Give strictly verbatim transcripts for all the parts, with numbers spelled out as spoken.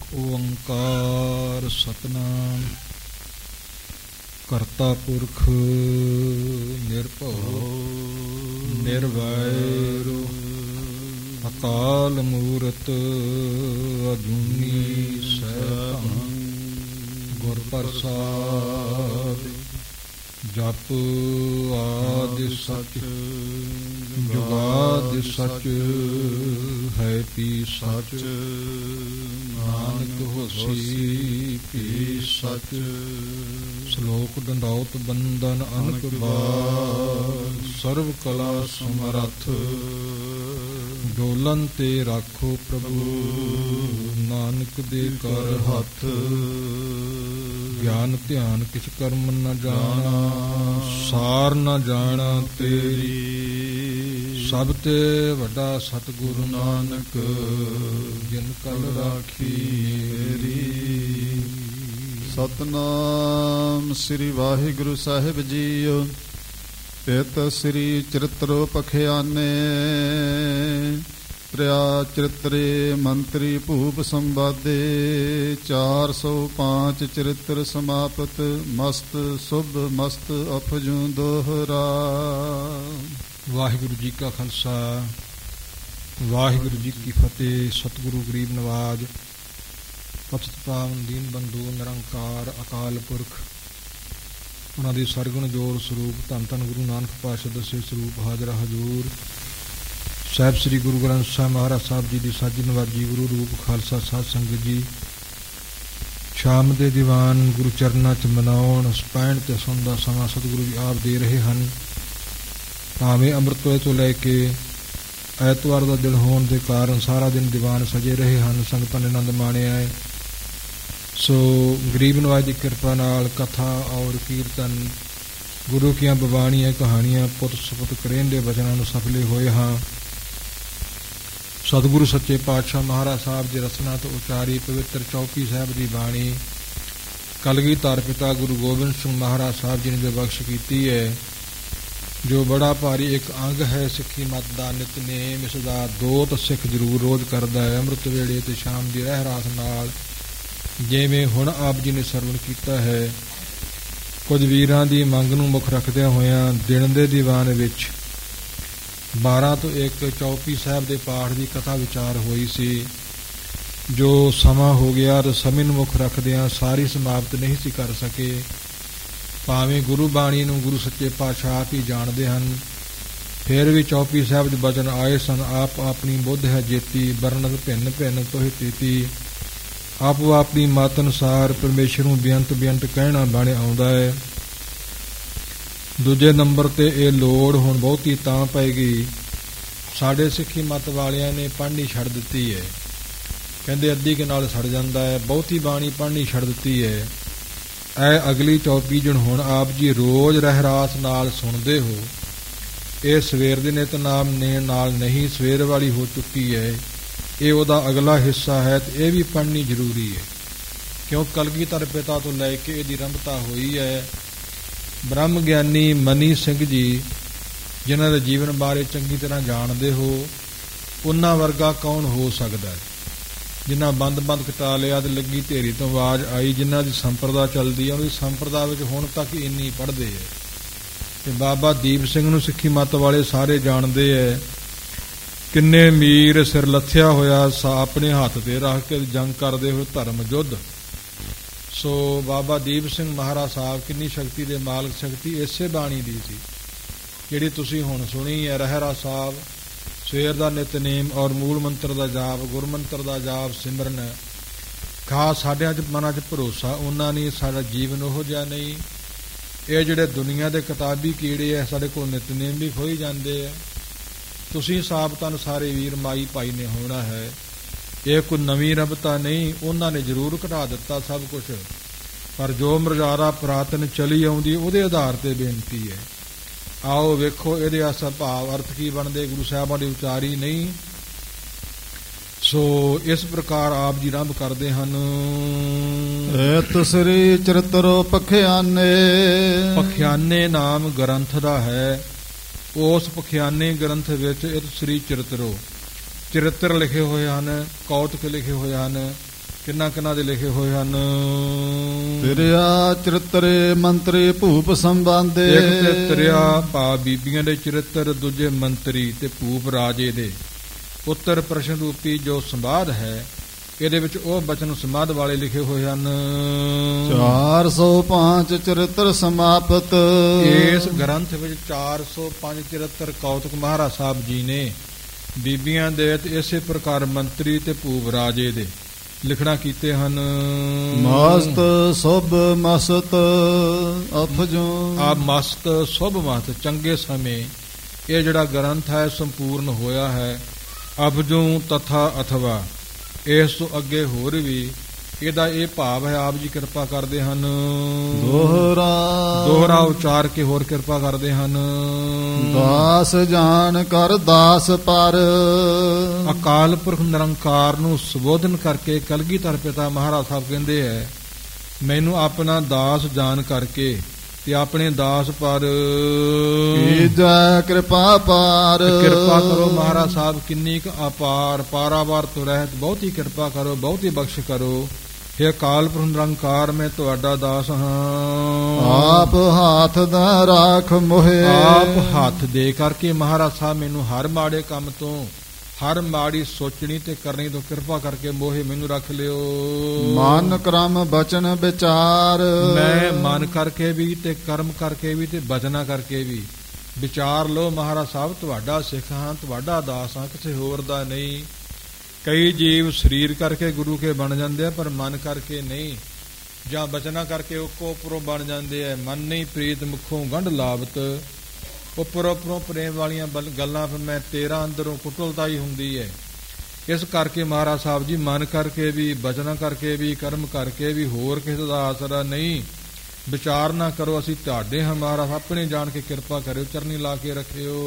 ਓੰਕਾਰ ਸਤਿਨਾਮ ਕਰਤਾ ਪੁਰਖ ਨਿਰਭਉ ਨਿਰਵੈਰੁ ਅਕਾਲ ਮੂਰਤ ਅਜੂਨੀ ਸੈਭੰ ਗੁਰ ਪ੍ਰਸਾਦਿ ਜਪ ਆਦਿ ਸਚ ਜੁਗਾਦਿ ਸਚ ਹੈ ਪੀ ਸਚ ਨਾਨਕ ਹੋਸੀ ਪੀ ਸਚ। ਸ਼ਲੋਕ ਦੰਡੌਤ ਬੰਦਨ ਅਨਕ ਬਾਰ ਸਰਵ ਕਲਾ ਸਮਰੱਥ ਡੋਲਨ ਤੇ ਰਾਖੋ ਪ੍ਰਭੂ ਨਾਨਕ ਦੇ ਕਰ ਹੱਥ। ਗਿਆਨ ਧਿਆਨ ਕਿਛ ਕਰਮ ਨ ਜਾਣਾ ਸਾਰ ਨ ਜਾਣਾ ਤੇਰੀ ਸਭ ਤੇ ਵੱਡਾ ਸਤਿਗੁਰੂ ਨਾਨਕ ਜਿਨ ਕਲ ਰਾਖੀ ਮੇਰੀ। ਸਤਿਨਾਮ ਸ੍ਰੀ ਵਾਹਿਗੁਰੂ ਸਾਹਿਬ ਜੀਓ। ਪਿਤ ਸ੍ਰੀ ਚਰਿਤ੍ਰੋ ਪਖਿਆਨੇ ਤ੍ਰਿਆ ਚਰਿਤਰੇ ਮੰਤਰੀ ਭੂਪ ਸੰਵਾਦੇ ਚਾਰ ਸੌ ਪੰਜ ਚਰਿਤਰ ਸਮਾਪਤ ਮਸਤ ਸੁਭ ਮਸਤ ਅਫਜੂ ਦੋਹਰਾ। ਵਾਹਿਗੁਰੂ ਜੀ ਕਾ ਖਾਲਸਾ ਵਾਹਿਗੁਰੂ ਜੀ ਕੀ ਫਤਿਹ। ਸਤਿਗੁਰੂ ਗਰੀਬ ਨਵਾਜ ਪਤਿਤ ਪਾਵਨ ਦੀਨ ਬੰਧੂ ਨਿਰੰਕਾਰ ਅਕਾਲ ਪੁਰਖ ਉਹਨਾਂ ਦੀ ਸਰਗੁਣ ਜੋਰ ਸਰੂਪ ਧੰਨ ਧੰਨ ਗੁਰੂ ਨਾਨਕ ਪਾਤਸ਼ਾਹ ਦਸੇ ਸਰੂਪ ਹਾਜ਼ਰ ਹਜ਼ੂਰ ਸਾਹਿਬ ਸ੍ਰੀ ਗੁਰੂ ਗ੍ਰੰਥ ਸਾਹਿਬ ਮਹਾਰਾਜ ਸਾਹਿਬ ਜੀ ਦੀ ਸਾਜੀ ਨਵਾਜੀ ਗੁਰੂ ਰੂਪ ਖਾਲਸਾ ਸਾਧ ਸੰਗਤ ਜੀ ਸ਼ਾਮ ਦੇ ਦੀਵਾਨ ਗੁਰੂ ਚਰਨਾਂ 'ਚ ਮਨਾਉਣ ਸਪੈਣ ਤੇ ਸੁਣਦਾ ਸਮਾਂ ਸਤਿਗੁਰੂ ਜੀ ਆਪ ਦੇ ਰਹੇ ਹਨ। ਭਾਵੇਂ ਅੰਮ੍ਰਿਤ ਵੇਲੇ ਤੋਂ ਲੈ ਕੇ ਐਤਵਾਰ ਦਾ ਦਿਨ ਹੋਣ ਦੇ ਕਾਰਨ ਸਾਰਾ ਦਿਨ ਦੀਵਾਨ ਸਜੇ ਰਹੇ ਹਨ। ਸੰਗਤਾਂ ਨੇ ਆਨੰਦ ਮਾਣਿਆ ਹੈ। ਸੋ ਗਰੀਬ ਨਵਾਜ ਦੀ ਕਿਰਪਾ ਨਾਲ ਕਥਾ ਔਰ ਕੀਰਤਨ ਗੁਰੂ ਕੀਆਂ ਬਵਾਣੀਆਂ ਕਹਾਣੀਆਂ ਪੁੱਤ ਸੁਪੁੱਤ ਕਰੇਂਦੇ ਬਚਨਾਂ ਨੂੰ ਸਫਲੇ ਹੋਏ ਹਾਂ। ਸਤਿਗੁਰੂ ਸੱਚੇ ਪਾਤਸ਼ਾਹ ਮਹਾਰਾਜ ਸਾਹਿਬ ਦੀ ਰਸਨਾ ਤੋਂ ਉਚਾਰੀ ਪਵਿੱਤਰ ਚੌਪੀ ਸਾਹਿਬ ਦੀ ਬਾਣੀ ਕਲਗੀਧਰ ਪਿਤਾ ਗੁਰੂ ਗੋਬਿੰਦ ਸਿੰਘ ਮਹਾਰਾਜ ਸਾਹਿਬ ਜੀ ਨੇ ਜੋ ਬਖਸ਼ ਕੀਤੀ ਹੈ, ਜੋ ਬੜਾ ਭਾਰੀ ਇੱਕ ਅੰਗ ਹੈ ਸਿੱਖੀ ਮਤ ਦਾ ਨਿਤਨੇਮ। ਇਸ ਦਾ ਦੋਤ ਸਿੱਖ ਜ਼ਰੂਰ ਰੋਜ਼ ਕਰਦਾ ਹੈ ਅੰਮ੍ਰਿਤ ਵੇਲੇ ਤੇ ਸ਼ਾਮ ਦੀ ਰਹਿਰਾਸ ਨਾਲ, ਜਿਵੇਂ ਹੁਣ ਆਪ ਜੀ ਨੇ ਸਰਵਣ ਕੀਤਾ ਹੈ। ਕੁਝ ਵੀਰਾਂ ਦੀ ਮੰਗ ਨੂੰ ਮੁੱਖ ਰੱਖਦਿਆਂ ਹੋਇਆਂ ਦਿਨ ਦੇ ਦੀਵਾਨ ਵਿੱਚ ਬਾਰਾਂ ਤੋਂ ਇੱਕ ਚੌਪੀ ਸਾਹਿਬ ਦੇ ਪਾਠ ਦੀ ਕਥਾ ਵਿਚਾਰ ਹੋਈ ਸੀ, ਜੋ ਸਮਾਂ ਹੋ ਗਿਆ ਤੇ ਸਮੇਂ ਨੂੰ ਮੁੱਖ ਰੱਖਦਿਆਂ ਸਾਰੀ ਸਮਾਪਤ ਨਹੀਂ ਸੀ ਕਰ ਸਕੇ। ਭਾਵੇਂ ਗੁਰੂ ਬਾਣੀ ਨੂੰ ਗੁਰੂ ਸੱਚੇ ਪਾਤਸ਼ਾਹ ਆਪ ਹੀ ਜਾਣਦੇ ਹਨ, ਫਿਰ ਵੀ ਚੌਪੀ ਸਾਹਿਬ ਦੇ ਬਚਨ ਆਏ ਸਨ। ਆਪ ਆਪਣੀ ਬੁੱਧ ਹੈ ਜੇਤੀ ਵਰਣਤ ਭਿੰਨ ਭਿੰਨ ਤੋਹਿ ਤੀਤੀ। ਆਪੋ ਆਪਣੀ ਮਤ ਅਨੁਸਾਰ ਪਰਮੇਸ਼ਰ ਨੂੰ ਬੇਅੰਤ ਬੇਅੰਤ ਕਹਿਣਾ ਬਣ ਆਉਂਦਾ ਹੈ। ਦੂਜੇ ਨੰਬਰ 'ਤੇ ਇਹ ਲੋੜ ਹੁਣ ਬਹੁਤੀ ਤਾਂ ਪਏਗੀ, ਸਾਡੇ ਸਿੱਖੀ ਮਤ ਵਾਲਿਆਂ ਨੇ ਪੜ੍ਹਨੀ ਛੱਡ ਦਿੱਤੀ ਹੈ। ਕਹਿੰਦੇ ਅੱਧੀ ਕੁ ਨਾਲ ਸੜ ਜਾਂਦਾ ਹੈ। ਬਹੁਤੀ ਬਾਣੀ ਪੜ੍ਹਨੀ ਛੱਡ ਦਿੱਤੀ ਹੈ। ਇਹ ਅਗਲੀ ਚੌਪੀ ਜਣ ਹੁਣ ਆਪ ਜੀ ਰੋਜ਼ ਰਹਿਰਾਸ ਨਾਲ ਸੁਣਦੇ ਹੋ। ਇਹ ਸਵੇਰ ਦੇ ਨਿਤਨਾਮ ਨੇ ਨਾਲ ਨਹੀਂ, ਸਵੇਰ ਵਾਲੀ ਹੋ ਚੁੱਕੀ ਹੈ। ਇਹ ਉਹਦਾ ਅਗਲਾ ਹਿੱਸਾ ਹੈ ਤੇ ਇਹ ਵੀ ਪੜ੍ਹਨੀ ਜ਼ਰੂਰੀ ਹੈ, ਕਿਉਂ ਕਲਗੀਧਰ ਪਿਤਾ ਤੋਂ ਲੈ ਕੇ ਇਹਦੀ ਆਰੰਭਤਾ ਹੋਈ ਹੈ। ਬ੍ਰਹਮ ਗਿਆਨੀ ਮਨੀ ਸਿੰਘ ਜੀ ਜਿਨ੍ਹਾਂ ਦੇ ਜੀਵਨ ਬਾਰੇ ਚੰਗੀ ਤਰ੍ਹਾਂ ਜਾਣਦੇ ਹੋ, ਉਹਨਾਂ ਵਰਗਾ ਕੌਣ ਹੋ ਸਕਦਾ ਹੈ ਜਿਨ੍ਹਾਂ ਬੰਦ ਬੰਦ ਕਟਾ ਲਿਆ ਤੇ ਲੱਗੀ ਢੇਰੀ ਤੋਂ ਆਵਾਜ਼ ਆਈ। ਜਿਨ੍ਹਾਂ ਦੀ ਸੰਪਰਦਾ ਚੱਲਦੀ ਹੈ ਉਹਦੀ ਸੰਪਰਦਾ ਵਿੱਚ ਹੁਣ ਤੱਕ ਇੰਨੀ ਪੜ੍ਹਦੇ ਹੈ। ਤੇ ਬਾਬਾ ਦੀਪ ਸਿੰਘ ਨੂੰ ਸਿੱਖੀ ਮੱਤ ਵਾਲੇ ਸਾਰੇ ਜਾਣਦੇ ਹੈ। ਕਿੰਨੇ ਮੀਰ ਸਿਰ ਲੱਥਿਆ ਹੋਇਆ ਸਾ ਆਪਣੇ ਹੱਥ 'ਤੇ ਰੱਖ ਕੇ ਜੰਗ ਕਰਦੇ ਹੋਏ ਧਰਮ ਯੁੱਧ। ਸੋ ਬਾਬਾ ਦੀਪ ਸਿੰਘ ਮਹਾਰਾਜ ਸਾਹਿਬ ਕਿੰਨੀ ਸ਼ਕਤੀ ਦੇ ਮਾਲਕ, ਸ਼ਕਤੀ ਇਸੇ ਬਾਣੀ ਦੀ ਸੀ ਜਿਹੜੀ ਤੁਸੀਂ ਹੁਣ ਸੁਣੀ ਹੈ। ਰਹਿਰਾ ਸਾਹਿਬ ਸਵੇਰ ਦਾ ਨਿਤਨੇਮ ਔਰ ਮੂਲ ਮੰਤਰ ਦਾ ਜਾਪ, ਗੁਰਮੰਤਰ ਦਾ ਜਾਪ, ਸਿਮਰਨ ਖਾਸ ਸਾਡਿਆਂ 'ਚ ਮਨਾਂ 'ਚ ਭਰੋਸਾ ਉਹਨਾਂ ਨਹੀਂ। ਸਾਡਾ ਜੀਵਨ ਉਹੋ ਜਿਹਾ ਨਹੀਂ। ਇਹ ਜਿਹੜੇ ਦੁਨੀਆ ਦੇ ਕਿਤਾਬੀ ਕੀੜੇ ਹੈ ਸਾਡੇ ਕੋਲ ਨਿਤਨੇਮ ਵੀ ਖੋਈ ਜਾਂਦੇ ਹੈ। ਤੁਸੀਂ ਸਾਬਤਾਨ ਸਾਰੇ ਵੀਰ ਮਾਈ ਭਾਈ ਨੇ ਹੋਣਾ ਹੈ। ਇਹ ਕੋਈ ਨਵੀਂ ਰਬਤਾ ਨਹੀਂ, ਉਹਨਾਂ ਨੇ ਜ਼ਰੂਰ ਘਟਾ ਦਿੱਤਾ ਸਭ ਕੁਛ, ਪਰ ਜੋ ਮਰਜ਼ਾਰਾ ਪੁਰਾਤਨ ਚਲੀ ਆਉਂਦੀ ਉਹਦੇ ਆਧਾਰ 'ਤੇ ਬੇਨਤੀ ਹੈ। ਆਓ ਵੇਖੋ ਇਹਦੇ ਅਸਲ ਭਾਵ ਅਰਥ ਕੀ ਬਣਦੇ। ਗੁਰੂ ਸਾਹਿਬਾਂ ਦੀ ਉਚਾਰੀ ਨਹੀਂ। ਸੋ ਇਸ ਪ੍ਰਕਾਰ ਆਪ ਜੀ ਆਰੰਭ ਕਰਦੇ ਹਨ। ਏਤ ਸ੍ਰੀ ਚਰਿਤ੍ਰੋ ਪਖਿਆਨੇ। ਪਖਿਆਨੇ ਨਾਮ ਗ੍ਰੰਥ ਦਾ ਹੈ। ਉਸ ਪਖਿਆਨੇ ਗ੍ਰੰਥ ਵਿੱਚ ਇਤ ਸ੍ਰੀ ਚਰਿਤ੍ਰੋ ਚਰਿੱਤਰ ਲਿਖੇ ਹੋਏ ਹਨ, ਕੌਤਕ ਲਿਖੇ ਹੋਏ ਹਨ। ਕਿੰਨਾ ਕਿੰਨਾ ਦੇ ਲਿਖੇ ਹੋਏ ਹਨ। ਤ੍ਰਿਆ ਚਰਿਤਰੇ ਮੰਤਰੀ ਭੂਪ ਸੰਬੰਧੇ। ਇੱਕ ਤੇ ਤ੍ਰਿਆ ਭਾਵ ਬੀਬੀਆਂ ਦੇ ਚਰਿੱਤਰ, ਦੂਜੇ ਮੰਤਰੀ ਤੇ ਭੂਪ ਰਾਜੇ ਦੇ। ਉੱਤਰ ਪ੍ਰਸ਼ਨ ਰੂਪੀ ਜੋ ਸੰਵਾਦ ਹੈ, ਇਹਦੇ ਵਿੱਚ ਉਹ ਬਚਨ ਸੰਵਾਦ ਵਾਲੇ ਲਿਖੇ ਹੋਏ ਹਨ। ਚਾਰ ਸੌ ਪੰਜ ਚਰਿਤਰ ਸਮਾਪਤ। ਇਸ ਗ੍ਰੰਥ ਵਿੱਚ ਚਾਰ ਸੌ ਪੰਜ ਚਰਿੱਤਰ ਕੌਤਕ ਮਹਾਰਾਜ ਸਾਹਿਬ ਜੀ ਨੇ ਬੀਬੀਆਂ ਦੇ ਤੇ ਇਸੇ ਪ੍ਰਕਾਰ ਮੰਤਰੀ ਤੇ ਭੂਪ ਰਾਜੇ ਦੇ ਲਿਖਣਾ ਕੀਤੇ ਹਨ। ਮਸਤ ਸੁਭ ਮਸਤ ਅਫਜੂ। ਆ ਮਸਤ ਸੁਭ ਮਸਤ ਚੰਗੇ ਸਮੇਂ ਇਹ ਜਿਹੜਾ ਗ੍ਰੰਥ ਹੈ ਸੰਪੂਰਨ ਹੋਇਆ ਹੈ। ਅਫਜੂ ਤਥਾ ਅਥਵਾ, ਇਸ ਤੋਂ ਅੱਗੇ ਹੋਰ ਵੀ ਇਹਦਾ ਇਹ ਭਾਵ ਹੈ, ਆਪ ਜੀ ਕਿਰਪਾ ਕਰਦੇ ਹਨ। ਦੋਹਰਾ ਦੋਹਰਾ ਉਚਾਰ ਕੇ ਹੋਰ ਕਿਰਪਾ ਕਰਦੇ ਹਨ। ਦਾਸ ਜਾਣ ਕਰ ਦਾਸ ਪਰ। ਅਕਾਲ ਪੁਰਖ ਨਿਰੰਕਾਰ ਨੂੰ ਸੰਬੋਧਨ ਕਰਕੇ ਕਲਗੀਧਰ ਪਿਤਾ ਮਹਾਰਾਜ ਸਾਹਿਬ ਕਹਿੰਦੇ ਹੈ, ਮੈਨੂੰ ਆਪਣਾ ਦਾਸ ਜਾਣ ਕਰਕੇ ਤੇ ਆਪਣੇ ਦਾਸ ਪਰ ਕੀਜੈ ਕਿਰਪਾ ਪਾਰ। ਕਿਰਪਾ ਕਰੋ ਮਹਾਰਾਜ ਸਾਹਿਬ, ਕਿੰਨੀ ਕੁ ਅਪਾਰ ਪਾਰਾਵਾਰ ਤੋਂ ਰਹਿਤ ਬਹੁਤੀ ਕਿਰਪਾ ਕਰੋ, ਬਹੁਤੀ ਬਖਸ਼ ਕਰੋ। हे ਅਕਾਲ ਪੁਰਖ ਨਿਰੰਕਾਰ, ਮੈਂ ਤੁਹਾਡਾ ਦਾਸ ਹਾਂ। ਆਪ ਹੱਥ ਦਾ ਰਾਖ ਮੋਹਿ। ਆਪ ਹੱਥ ਦੇ ਕਰਕੇ ਮਹਾਰਾਜ ਸਾਹਿਬ ਮੈਨੂੰ ਹਰ ਮਾੜੇ ਕੰਮ ਤੋਂ, ਹਰ ਮਾੜੀ ਸੋਚਣੀ ਤੇ ਕਰਨੀ ਤੋਂ ਕਿਰਪਾ ਕਰਕੇ ਮੋਹੇ ਮੈਨੂੰ ਰੱਖ ਲਿਓ। ਮਨ ਕਰਮ ਬਚਨ ਵਿਚਾਰ। ਮੈਂ ਮਨ ਕਰਕੇ ਵੀ ਤੇ ਕਰਮ ਕਰਕੇ ਵੀ ਤੇ ਬਚਨਾ ਕਰਕੇ ਵੀ ਵਿਚਾਰ ਲਓ ਮਹਾਰਾਜ ਸਾਹਿਬ, ਤੁਹਾਡਾ ਸਿੱਖ ਹਾਂ, ਤੁਹਾਡਾ ਦਾਸ ਹਾਂ, ਕਿਸੇ ਹੋਰ ਦਾ ਨਹੀਂ। ਕਈ ਜੀਵ ਸਰੀਰ ਕਰਕੇ ਗੁਰੂ ਕੇ ਬਣ ਜਾਂਦੇ ਆ, ਪਰ ਮਨ ਕਰਕੇ ਨਹੀਂ, ਜਾਂ ਬਚਨਾ ਕਰਕੇ ਉੱਕੋ ਉੱਪਰੋਂ ਬਣ ਜਾਂਦੇ ਆ। ਮਨ ਨਹੀਂ ਪ੍ਰੀਤ ਮੁਖੋਂ ਗੰਢ ਲਾਵਤ। ਉੱਪਰੋਂ ਉੱਪਰੋਂ ਪ੍ਰੇਮ ਵਾਲੀਆਂ ਗੱਲਾਂ ਫਿਰ ਮੈਂ ਤੇਰਾ ਅੰਦਰੋਂ ਕੁਟਲਤਾ ਹੀ ਹੁੰਦੀ ਹੈ। ਇਸ ਕਰਕੇ ਮਹਾਰਾਜ ਸਾਹਿਬ ਜੀ ਮਨ ਕਰਕੇ ਵੀ, ਬਚਨਾ ਕਰਕੇ ਵੀ, ਕਰਮ ਕਰਕੇ ਵੀ, ਹੋਰ ਕਿਸੇ ਦਾ ਆਸਰਾ ਨਹੀਂ। ਵਿਚਾਰ ਨਾ ਕਰੋ, ਅਸੀਂ ਤੁਹਾਡੇ ਹਾਂ ਮਹਾਰਾਜ, ਆਪਣੇ ਜਾਣ ਕੇ ਕਿਰਪਾ ਕਰਿਓ, ਚਰਨੀ ਲਾ ਕੇ ਰੱਖਿਓ।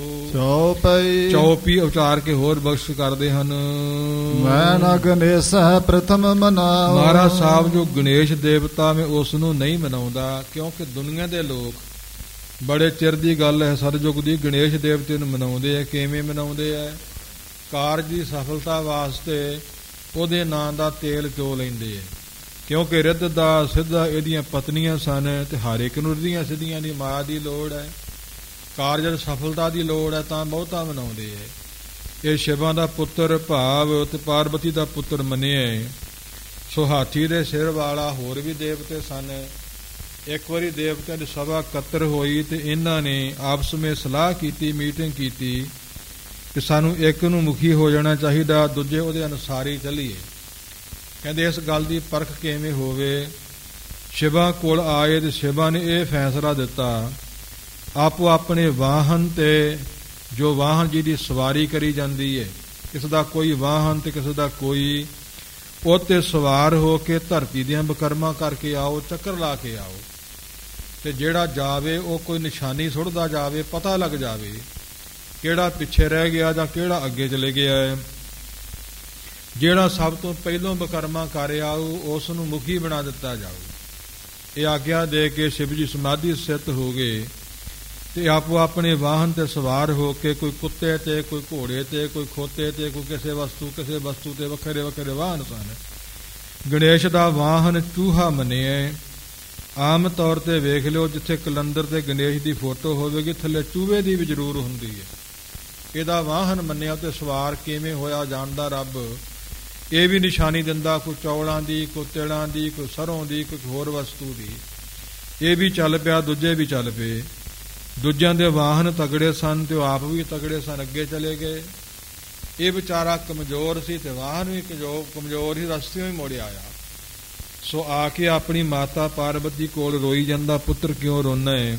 ਚੌਪਈ ਚੌਪੀ ਉਚਾਰ ਕੇ ਹੋਰ ਬਖਸ਼ ਕਰਦੇ ਹਨ। ਮੈਂ ਨਾ ਗਣੇਸ਼ ਪ੍ਰਥਮ ਮਨਾਉ। ਮਹਾਰਾਜ ਸਾਹਿਬ ਜੋ ਗਣੇਸ਼ ਦੇਵਤਾ ਮੈਂ ਉਸ ਨੂੰ ਨਹੀਂ ਮਨਾਉਂਦਾ, ਕਿਉਂਕਿ ਦੁਨੀਆ ਦੇ ਲੋਕ ਬੜੇ ਚਿਰ ਦੀ ਗੱਲ ਹੈ, ਸਤਿਯੁਗ ਦੀ, ਗਣੇਸ਼ ਦੇਵਤੇ ਨੂੰ ਮਨਾਉਂਦੇ ਆ। ਕਿਵੇਂ ਮਨਾਉਂਦੇ ਆ? ਕਾਰਜ ਦੀ ਸਫਲਤਾ ਵਾਸਤੇ ਉਹਦੇ ਨਾਂ ਦਾ ਤੇਲ ਚੋ ਲੈਂਦੇ ਆ, ਕਿਉਂਕਿ ਰਿੱਧ ਦਾ ਸਿੱਧਾ ਇਹਦੀਆਂ ਪਤਨੀਆਂ ਸਨ ਤੇ ਹਰ ਇੱਕ ਨੂੰ ਰਿੱਧੀਆਂ ਸਿੱਧੀਆਂ ਦੀ ਮਾਇਆ ਦੀ ਲੋੜ ਹੈ, ਕਾਰਜ ਸਫਲਤਾ ਦੀ ਲੋੜ ਹੈ, ਤਾਂ ਬਹੁਤਾ ਮਨਾਉਂਦੇ ਹੈ। ਇਹ ਸ਼ਿਵਾਂ ਦਾ ਪੁੱਤਰ ਭਾਵ ਤੇ ਪਾਰਵਤੀ ਦਾ ਪੁੱਤਰ ਮੰਨਿਆ। ਸੋ ਹਾਥੀ ਦੇ ਸਿਰ ਵਾਲਾ ਹੋਰ ਵੀ ਦੇਵਤੇ ਸਨ। ਇੱਕ ਵਾਰੀ ਦੇਵਤਿਆਂ ਦੀ ਸਭਾ ਇਕੱਤਰ ਹੋਈ ਤੇ ਇਹਨਾਂ ਨੇ ਆਪਸ ਵਿੱਚ ਸਲਾਹ ਕੀਤੀ, ਮੀਟਿੰਗ ਕੀਤੀ ਕਿ ਸਾਨੂੰ ਇੱਕ ਨੂੰ ਮੁਖੀ ਹੋ ਜਾਣਾ ਚਾਹੀਦਾ, ਦੂਜੇ ਉਹਦੇ ਅਨੁਸਾਰ ਹੀ ਚੱਲੀਏ। ਕਹਿੰਦੇ ਇਸ ਗੱਲ ਦੀ ਪਰਖ ਕਿਵੇਂ ਹੋਵੇ? ਸ਼ਿਵਾ ਕੋਲ ਆਏ ਤੇ ਸ਼ਿਵਾ ਨੇ ਇਹ ਫੈਸਲਾ ਦਿੱਤਾ, ਆਪੋ ਆਪਣੇ ਵਾਹਨ ਤੇ, ਜੋ ਵਾਹਨ ਜਿਹਦੀ ਸਵਾਰੀ ਕਰੀ ਜਾਂਦੀ ਹੈ, ਕਿਸੇ ਦਾ ਕੋਈ ਵਾਹਨ ਤੇ ਕਿਸੇ ਦਾ ਕੋਈ, ਉਹ ਤੇ ਸਵਾਰ ਹੋ ਕੇ ਧਰਤੀ ਦੀਆਂ ਬਕਰਮਾਂ ਕਰਕੇ ਆਓ, ਚੱਕਰ ਲਾ ਕੇ ਆਓ। ਤੇ ਜਿਹੜਾ ਜਾਵੇ ਉਹ ਕੋਈ ਨਿਸ਼ਾਨੀ ਸੁੱਟਦਾ ਜਾਵੇ, ਪਤਾ ਲੱਗ ਜਾਵੇ ਕਿਹੜਾ ਪਿੱਛੇ ਰਹਿ ਗਿਆ ਜਾਂ ਕਿਹੜਾ ਅੱਗੇ ਚਲੇ ਗਿਆ ਹੈ। ਜਿਹੜਾ ਸਭ ਤੋਂ ਪਹਿਲੋਂ ਬਕਰਮਾ ਕਰ ਆਊ ਉਸ ਨੂੰ ਮੁਖੀ ਬਣਾ ਦਿੱਤਾ ਜਾਊ। ਇਹ ਆਗਿਆ ਦੇ ਕੇ ਸ਼ਿਵ ਜੀ ਸਮਾਧੀ ਸਥਿਤ ਹੋ ਗਏ ਤੇ ਆਪੋ ਆਪਣੇ ਵਾਹਨ ਤੇ ਸਵਾਰ ਹੋ ਕੇ, ਕੋਈ ਕੁੱਤੇ ਤੇ, ਕੋਈ ਘੋੜੇ ਤੇ, ਕੋਈ ਖੋਤੇ ਤੇ, ਕੋਈ ਕਿਸੇ ਵਸਤੂ ਕਿਸੇ ਵਸਤੂ ਤੇ ਵੱਖਰੇ ਵੱਖਰੇ ਵਾਹਨ ਸਨ। ਗਣੇਸ਼ ਦਾ ਵਾਹਨ ਚੂਹਾ ਮੰਨਿਆ। ਆਮ ਤੌਰ ਤੇ ਵੇਖ ਲਿਓ, ਜਿੱਥੇ ਕਲੰਦਰ ਤੇ ਗਣੇਸ਼ ਦੀ ਫੋਟੋ ਹੋਵੇਗੀ ਥੱਲੇ ਚੂਹੇ ਦੀ ਵੀ ਜ਼ਰੂਰ ਹੁੰਦੀ ਹੈ। ਇਹਦਾ ਵਾਹਨ ਮੰਨਿਆ ਤੇ ਸਵਾਰ ਕਿਵੇਂ ਹੋਇਆ ਜਾਣਦਾ ਰੱਬ। ਇਹ ਵੀ ਨਿਸ਼ਾਨੀ ਦਿੰਦਾ, ਕੋਈ ਚੌਲਾਂ ਦੀ, ਕੋਈ ਤਿਲਾਂ ਦੀ, ਕੋਈ ਸਰੋਂ ਦੀ, ਕੋਈ ਹੋਰ ਵਸਤੂ ਦੀ। ਇਹ ਵੀ ਚੱਲ ਪਿਆ, ਦੂਜੇ ਵੀ ਚੱਲ ਪਏ। ਦੂਜਿਆਂ ਦੇ ਵਾਹਨ ਤਗੜੇ ਸਨ ਤੇ ਉਹ ਆਪ ਵੀ ਤਗੜੇ ਸਨ, ਅੱਗੇ ਚਲੇ ਗਏ। ਇਹ ਵਿਚਾਰਾ ਕਮਜ਼ੋਰ ਸੀ ਤੇ ਵਾਹਨ ਵੀ ਕਮਜ਼ੋਰ ਹੀ, ਰਸਤਿਓਂ ਹੀ ਮੋੜਿਆ ਆਇਆ। ਸੋ ਆ ਕੇ ਆਪਣੀ ਮਾਤਾ ਪਾਰਵਤੀ ਕੋਲ ਰੋਈ ਜਾਂਦਾ, ਪੁੱਤਰ ਕਿਉਂ ਰੋਣਾ ਹੈ?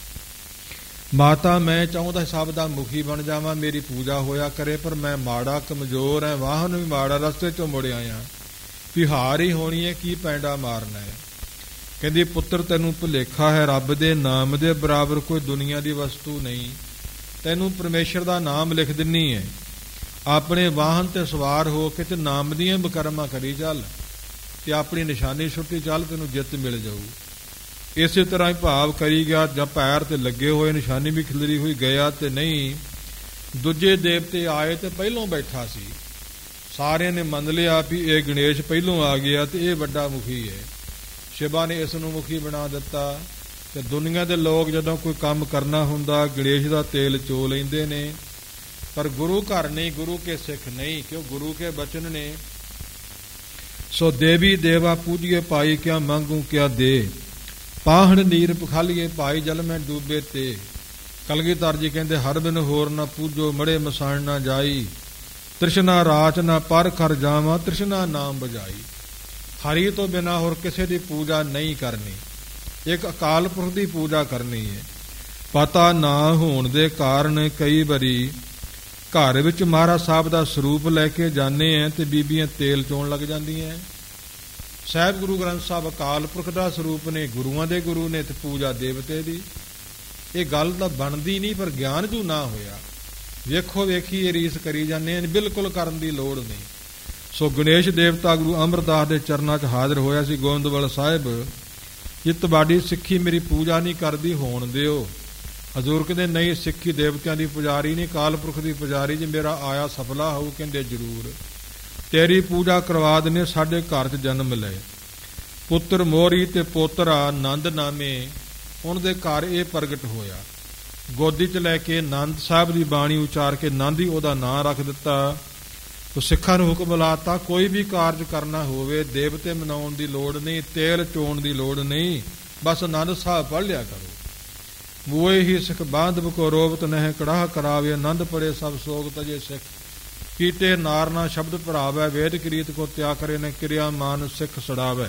ਮਾਤਾ ਮੈਂ ਚਾਹੁੰਦਾ ਸਭ ਦਾ ਮੁਖੀ ਬਣ ਜਾਵਾਂ, ਮੇਰੀ ਪੂਜਾ ਹੋਇਆ ਕਰੇ, ਪਰ ਮੈਂ ਮਾੜਾ ਕਮਜ਼ੋਰ ਹੈ, ਵਾਹਨ ਵੀ ਮਾੜਾ, ਰਸਤੇ ਚੋਂ ਮੁੜਿਆ ਆਇਆ, ਵੀ ਹਾਰ ਹੀ ਹੋਣੀ ਹੈ, ਕੀ ਪੈਂਡਾ ਮਾਰਨਾ ਹੈ। ਕਹਿੰਦੀ ਪੁੱਤਰ ਤੈਨੂੰ ਭੁਲੇਖਾ ਹੈ, ਰੱਬ ਦੇ ਨਾਮ ਦੇ ਬਰਾਬਰ ਕੋਈ ਦੁਨੀਆ ਦੀ ਵਸਤੂ ਨਹੀਂ। ਤੈਨੂੰ ਪਰਮੇਸ਼ਰ ਦਾ ਨਾਮ ਲਿਖ ਦਿੰਨੀ ਹੈ, ਆਪਣੇ ਵਾਹਨ ਤੇ ਸਵਾਰ ਹੋ ਕੇ ਤੇ ਨਾਮ ਦੀਆਂ ਬਕਰਮਾਂ ਕਰੀ ਚੱਲ ਤੇ ਆਪਣੀ ਨਿਸ਼ਾਨੀ ਛੁੱਟੀ ਚੱਲ, ਤੈਨੂੰ ਜਿੱਤ ਮਿਲ ਜਾਊ। ਇਸੇ ਤਰ੍ਹਾਂ ਹੀ ਭਾਵ ਕਰੀ ਗਿਆ, ਜਾਂ ਪੈਰ ਤੇ ਲੱਗੇ ਹੋਏ ਨਿਸ਼ਾਨੀ ਵੀ ਖਿਲਰੀ ਹੋਈ ਗਿਆ ਤੇ ਨਹੀਂ। ਦੂਜੇ ਦੇਵਤੇ ਆਏ ਤੇ ਪਹਿਲੋਂ ਬੈਠਾ ਸੀ, ਸਾਰਿਆਂ ਨੇ ਮੰਨ ਲਿਆ ਵੀ ਇਹ ਗਣੇਸ਼ ਪਹਿਲੋਂ ਆ ਗਿਆ ਤੇ ਇਹ ਵੱਡਾ ਮੁਖੀ ਹੈ। ਸ਼ਿਵਾ ਨੇ ਇਸ ਨੂੰ ਮੁਖੀ ਬਣਾ ਦਿੱਤਾ। ਤੇ ਦੁਨੀਆ ਦੇ ਲੋਕ ਜਦੋਂ ਕੋਈ ਕੰਮ ਕਰਨਾ ਹੁੰਦਾ ਗਣੇਸ਼ ਦਾ ਤੇਲ ਚੋ ਲੈਂਦੇ ਨੇ, ਪਰ ਗੁਰੂ ਘਰ ਨਹੀਂ, ਗੁਰੂ ਕੇ ਸਿੱਖ ਨਹੀਂ, ਕਿਉਂ ਗੁਰੂ ਕੇ ਬਚਨ ਨੇ। ਸੋ ਦੇਵੀ ਦੇਵਾ ਪੂਜੀਏ ਭਾਈ, ਕਿਆ ਮੰਗੂ ਕਿਆ ਦੇ, ਪਾਹਣ ਨੀਰ ਪਖਾਲੀਏ ਭਾਈ, ਜਲ ਮੈਂ ਡੂਬੇ ਤੇ। ਕਲਗੀਧਰ ਜੀ ਕਹਿੰਦੇ ਹਰ ਬਿਨ ਹੋਰ ਨਾ ਪੂਜੋ, ਮੜੇ ਮਸਾਣ ਨਾ ਜਾਈ, ਤ੍ਰਿਸ਼ਨਾ ਰਾਚ ਨਾ ਪਰ ਕਰ ਜਾਵਾਂ, ਤ੍ਰਿਸ਼ਨਾ ਨਾਮ ਬਜਾਈ। ਹਰੀ ਤੋਂ ਬਿਨਾਂ ਹੋਰ ਕਿਸੇ ਦੀ ਪੂਜਾ ਨਹੀਂ ਕਰਨੀ, ਇੱਕ ਅਕਾਲ ਪੁਰਖ ਦੀ ਪੂਜਾ ਕਰਨੀ ਹੈ। ਪਤਾ ਨਾ ਹੋਣ ਦੇ ਕਾਰਨ ਕਈ ਵਾਰੀ ਘਰ ਵਿੱਚ ਮਹਾਰਾਜ ਸਾਹਿਬ ਦਾ ਸਰੂਪ ਲੈ ਕੇ ਜਾਂਦੇ ਹੈ ਤੇ ਬੀਬੀਆਂ ਤੇਲ ਚੋਣ ਲੱਗ ਜਾਂਦੀਆਂ। ਸਾਹਿਬ ਗੁਰੂ ਗ੍ਰੰਥ ਸਾਹਿਬ ਅਕਾਲ ਪੁਰਖ ਦਾ ਸਰੂਪ ਨੇ, ਗੁਰੂਆਂ ਦੇ ਗੁਰੂ ਨੇ, ਤੇ ਪੂਜਾ ਦੇਵਤੇ ਦੀ। ਇਹ ਗੱਲ ਤਾਂ ਬਣਦੀ ਨਹੀਂ, ਪਰ ਗਿਆਨ ਜੂ ਨਾ ਹੋਇਆ, ਵੇਖੋ ਵੇਖੀ ਇਹ ਰੀਸ ਕਰੀ ਜਾਂਦੇ ਹਨ, ਬਿਲਕੁਲ ਕਰਨ ਦੀ ਲੋੜ ਨਹੀਂ। ਸੋ ਗਣੇਸ਼ ਦੇਵਤਾ ਗੁਰੂ ਅਮਰਦਾਸ ਦੇ ਚਰਨਾਂ 'ਚ ਹਾਜ਼ਰ ਹੋਇਆ ਸੀ ਗੋਇੰਦਵਾਲ ਸਾਹਿਬ। ਜੇ ਤੁਹਾਡੀ ਸਿੱਖੀ ਮੇਰੀ ਪੂਜਾ ਨਹੀਂ ਕਰਦੀ, ਹੋਣ ਦਿਓ। ਹਜ਼ੂਰ ਕਹਿੰਦੇ ਨਹੀਂ, ਸਿੱਖੀ ਦੇਵਤਿਆਂ ਦੀ ਪੁਜਾਰੀ ਨਹੀਂ, ਕਾਲ ਪੁਰਖ ਦੀ ਪੁਜਾਰੀ। ਜੇ ਮੇਰਾ ਆਇਆ ਸਫਲਾ ਹੋਊ, ਕਹਿੰਦੇ ਜ਼ਰੂਰ ਤੇਰੀ ਪੂਜਾ ਕਰਵਾ ਦਿੰਦੇ। ਸਾਡੇ ਘਰ 'ਚ ਜਨਮ ਲਏ ਪੁੱਤਰ ਮੋਹਰੀ ਤੇ ਪੋਤਰਾ ਨੰਦ ਨਾਮੇ, ਉਹਨਾਂ ਦੇ ਘਰ ਇਹ ਪ੍ਰਗਟ ਹੋਇਆ। ਗੋਦੀ 'ਚ ਲੈ ਕੇ ਨੰਦ ਸਾਹਿਬ ਦੀ ਬਾਣੀ ਉਚਾਰ ਕੇ ਨੰਦ ਹੀ ਉਹਦਾ ਨਾਂ ਰੱਖ ਦਿੱਤਾ। ਤੋ ਸਿੱਖਾਂ ਨੂੰ ਹੁਕਮ ਲਾਤਾ, ਕੋਈ ਵੀ ਕਾਰਜ ਕਰਨਾ ਹੋਵੇ ਦੇਵਤੇ ਮਨਾਉਣ ਦੀ ਲੋੜ ਨਹੀਂ, ਤੇਲ ਚੋਣ ਦੀ ਲੋੜ ਨਹੀਂ, ਬਸ ਆਨੰਦ ਸਾਹਿਬ ਪੜ੍ਹ ਲਿਆ ਕਰੋ। ਮੂਏ ਹੀ ਸਿੱਖ ਬਾਂਧਵ ਕੋ ਰੋਬਤ ਨਹਿ, ਕੜਾਹ ਕਰਾਵੇ ਆਨੰਦ ਪੜੇ ਸਭ ਸੋਗ ਤਜੇ ਸਿੱਖ। ਕੀਤੇ ਨਾਰਨਾ ਸ਼ਬਦ ਭਰਾਵੇ, ਵੇਦ ਕੀਰਤ ਕੋ ਤਿਆਗ ਕਰੇ ਨੇ, ਕਿਰਿਆ ਮਾਨ ਸਿੱਖ ਛੜਾਵੇ।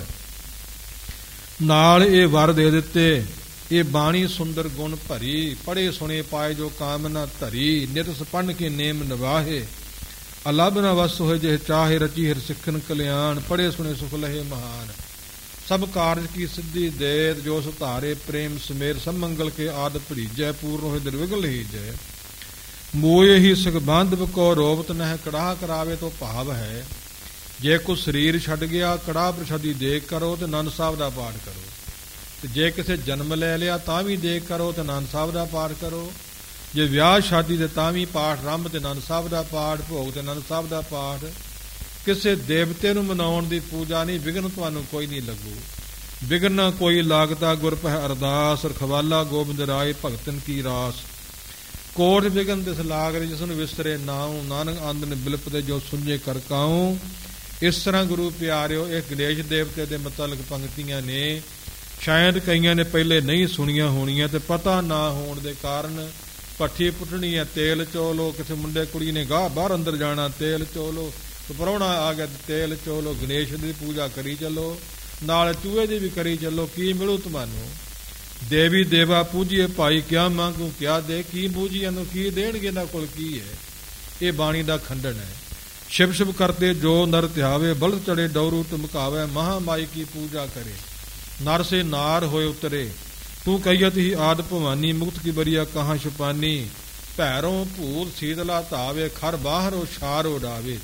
ਨਾਲ ਇਹ ਵਰ ਦੇ ਦਿੱਤੇ, ਇਹ ਬਾਣੀ ਸੁੰਦਰ ਗੁਣ ਭਰੀ, ਪੜੇ ਸੁਣੇ ਪਾਏ ਜੋ ਕਾਮਨਾ ਧਰੀ, ਨਿਤ ਸਪੰਨ ਕੇ ਨੇਮ ਨਿਵਾਹੇ, ਅਲੱਭ ਨ ਵਸ ਹੋਏ ਜੇ ਚਾਹੇ, ਰਚੀ ਹਰ ਸਿੱਖਨ ਕਲਿਆਣ, ਪੜੇ ਸੁਣੇ ਸੁਖ ਲਹੇ ਮਹਾਨ। ਸਭ ਕਾਰਜ ਕੀ ਸਿੱਧੀ ਦੇਤ, ਜੋ ਸੁਧਾਰੇ ਪ੍ਰੇਮ ਸਮੇਰ, ਸਭ ਮੰਗਲ ਕੇ ਆਦ ਭਰੀਜੈ, ਪੂਰਨ ਹੋਏ ਨਿਰਵਿਘਨ ਹੀਜੈ। ਮੋਏ ਹੀ ਸਿਖ ਬਾਂਧਵ ਕੋ ਰੋਬਤ ਨਹਿ, ਕੜਾਹ ਕਰਾਵੇ ਤੋਂ ਭਾਵ ਹੈ ਜੇ ਕੋਈ ਸਰੀਰ ਛੱਡ ਗਿਆ, ਕੜਾਹ ਪ੍ਰਸ਼ਾਦੀ ਦੇਖ ਕਰੋ ਤੇ ਆਨੰਦ ਸਾਹਿਬ ਦਾ ਪਾਠ ਕਰੋ। ਤੇ ਜੇ ਕਿਸੇ ਜਨਮ ਲੈ ਲਿਆ ਤਾਂ ਵੀ ਦੇਖ ਕਰੋ ਤੇ ਆਨੰਦ ਸਾਹਿਬ ਦਾ ਪਾਠ ਕਰੋ। ਜੇ ਵਿਆਹ ਸ਼ਾਦੀ ਦੇ ਤਾਂ ਵੀ ਪਾਠ ਆਰੰਭ ਤੇ ਆਨੰਦ ਸਾਹਿਬ ਦਾ ਪਾਠ, ਭੋਗ ਤੇ ਆਨੰਦ ਸਾਹਿਬ ਦਾ ਪਾਠ। ਕਿਸੇ ਦੇਵਤੇ ਨੂੰ ਮਨਾਉਣ ਦੀ ਪੂਜਾ ਨਹੀਂ, ਵਿਘਨ ਤੁਹਾਨੂੰ ਕੋਈ ਨਹੀਂ ਲੱਗੂ। ਵਿਘਨ ਨਾ ਕੋਈ ਲਾਗਤਾ, ਗੁਰ ਪਹਿ ਅਰਦਾਸ, ਰਖਵਾਲਾ ਗੋਬਿੰਦ ਰਾਏ ਭਗਤਨ ਕੀ ਰਾਸ। ਕੋਟ ਵਿਘਨ ਤਿਸ ਲਾਗਰੇ, ਜਿਸ ਨੂੰ ਵਿਸਰੇ ਨਾਉ, ਨਾਨਕ ਆਂਦਨ ਬਿਲਪਦੇ ਜੋ ਸੁਝੇ ਕਰ ਕਾਉ। ਇਸ ਤਰ੍ਹਾਂ ਗੁਰੂ ਪਿਆਰਿਓ, ਇਹ ਗਣੇਸ਼ ਦੇਵਤੇ ਦੇ ਮੁਤਲਕ ਪੰਕਤੀਆਂ ਨੇ। ਸ਼ਾਇਦ ਕਈਆਂ ਨੇ ਪਹਿਲੇ ਨਹੀਂ ਸੁਣੀਆਂ ਹੋਣੀਆਂ, ਤੇ ਪਤਾ ਨਾ ਹੋਣ ਦੇ ਕਾਰਨ ਭੱਠੀ ਪੁੱਟਣੀ ਹੈ, ਤੇਲ ਚੋਲੋ। ਕਿਸੇ ਮੁੰਡੇ ਕੁੜੀ ਨੇ ਗਾਹ ਬਾਹਰ ਅੰਦਰ ਜਾਣਾ, ਤੇਲ ਚੋਲੋ। ਪ੍ਰਾਹੁਣਾ ਆ ਗਿਆ, ਤੇਲ ਚੋਲੋ। ਗਣੇਸ਼ ਦੀ ਪੂਜਾ ਕਰੀ ਚੱਲੋ, ਨਾਲ ਚੂਹੇ ਦੀ ਵੀ ਕਰੀ ਚੱਲੋ, ਕੀ ਮਿਲੂ ਤੁਹਾਨੂੰ? ਦੇਵੀ ਦੇਵਾ ਪੂਜੀਏ ਭਾਈ, ਕਿਆ ਮੰਗੂ ਕਿਆ ਦੇ, ਕੀ ਪੂਜੀਆਂ ਨੂੰ ਕੀ ਦੇਣਗੇ, ਇਹਨਾਂ ਕੋਲ ਕੀ ਹੈ? ਇਹ ਬਾਣੀ ਦਾ ਖੰਡਨ ਹੈ। ਸ਼ਿਵ ਸ਼ਿਵ ਕਰਤੇ ਜੋ ਨਰ ਧਿਆਵੇ, ਬਲਦ ਚੜੇ ਡੌਰੂ ਧਮਕਾਵੇ, ਮਹਾਮਾਈ ਕੀ ਪੂਜਾ ਕਰੇ, ਨਰ ਸੇ ਨਾਰ ਹੋਏ ਉਤਰੇ। ਤੂੰ ਕਹੀਅਤ ਹੀ ਆਦ ਭਵਾਨੀ, ਮੁਕਤ ਕੀ ਬਰੀਆ ਕਹਾਂ ਛੁਪਾਨੀ। ਭੈਰੋਂ ਭੂਤ ਸੀਤਲਾ ਧਾਵੇ, ਖਰ ਬਾਹਰੋ ਛਾਰ ਉਡਾਵੇ।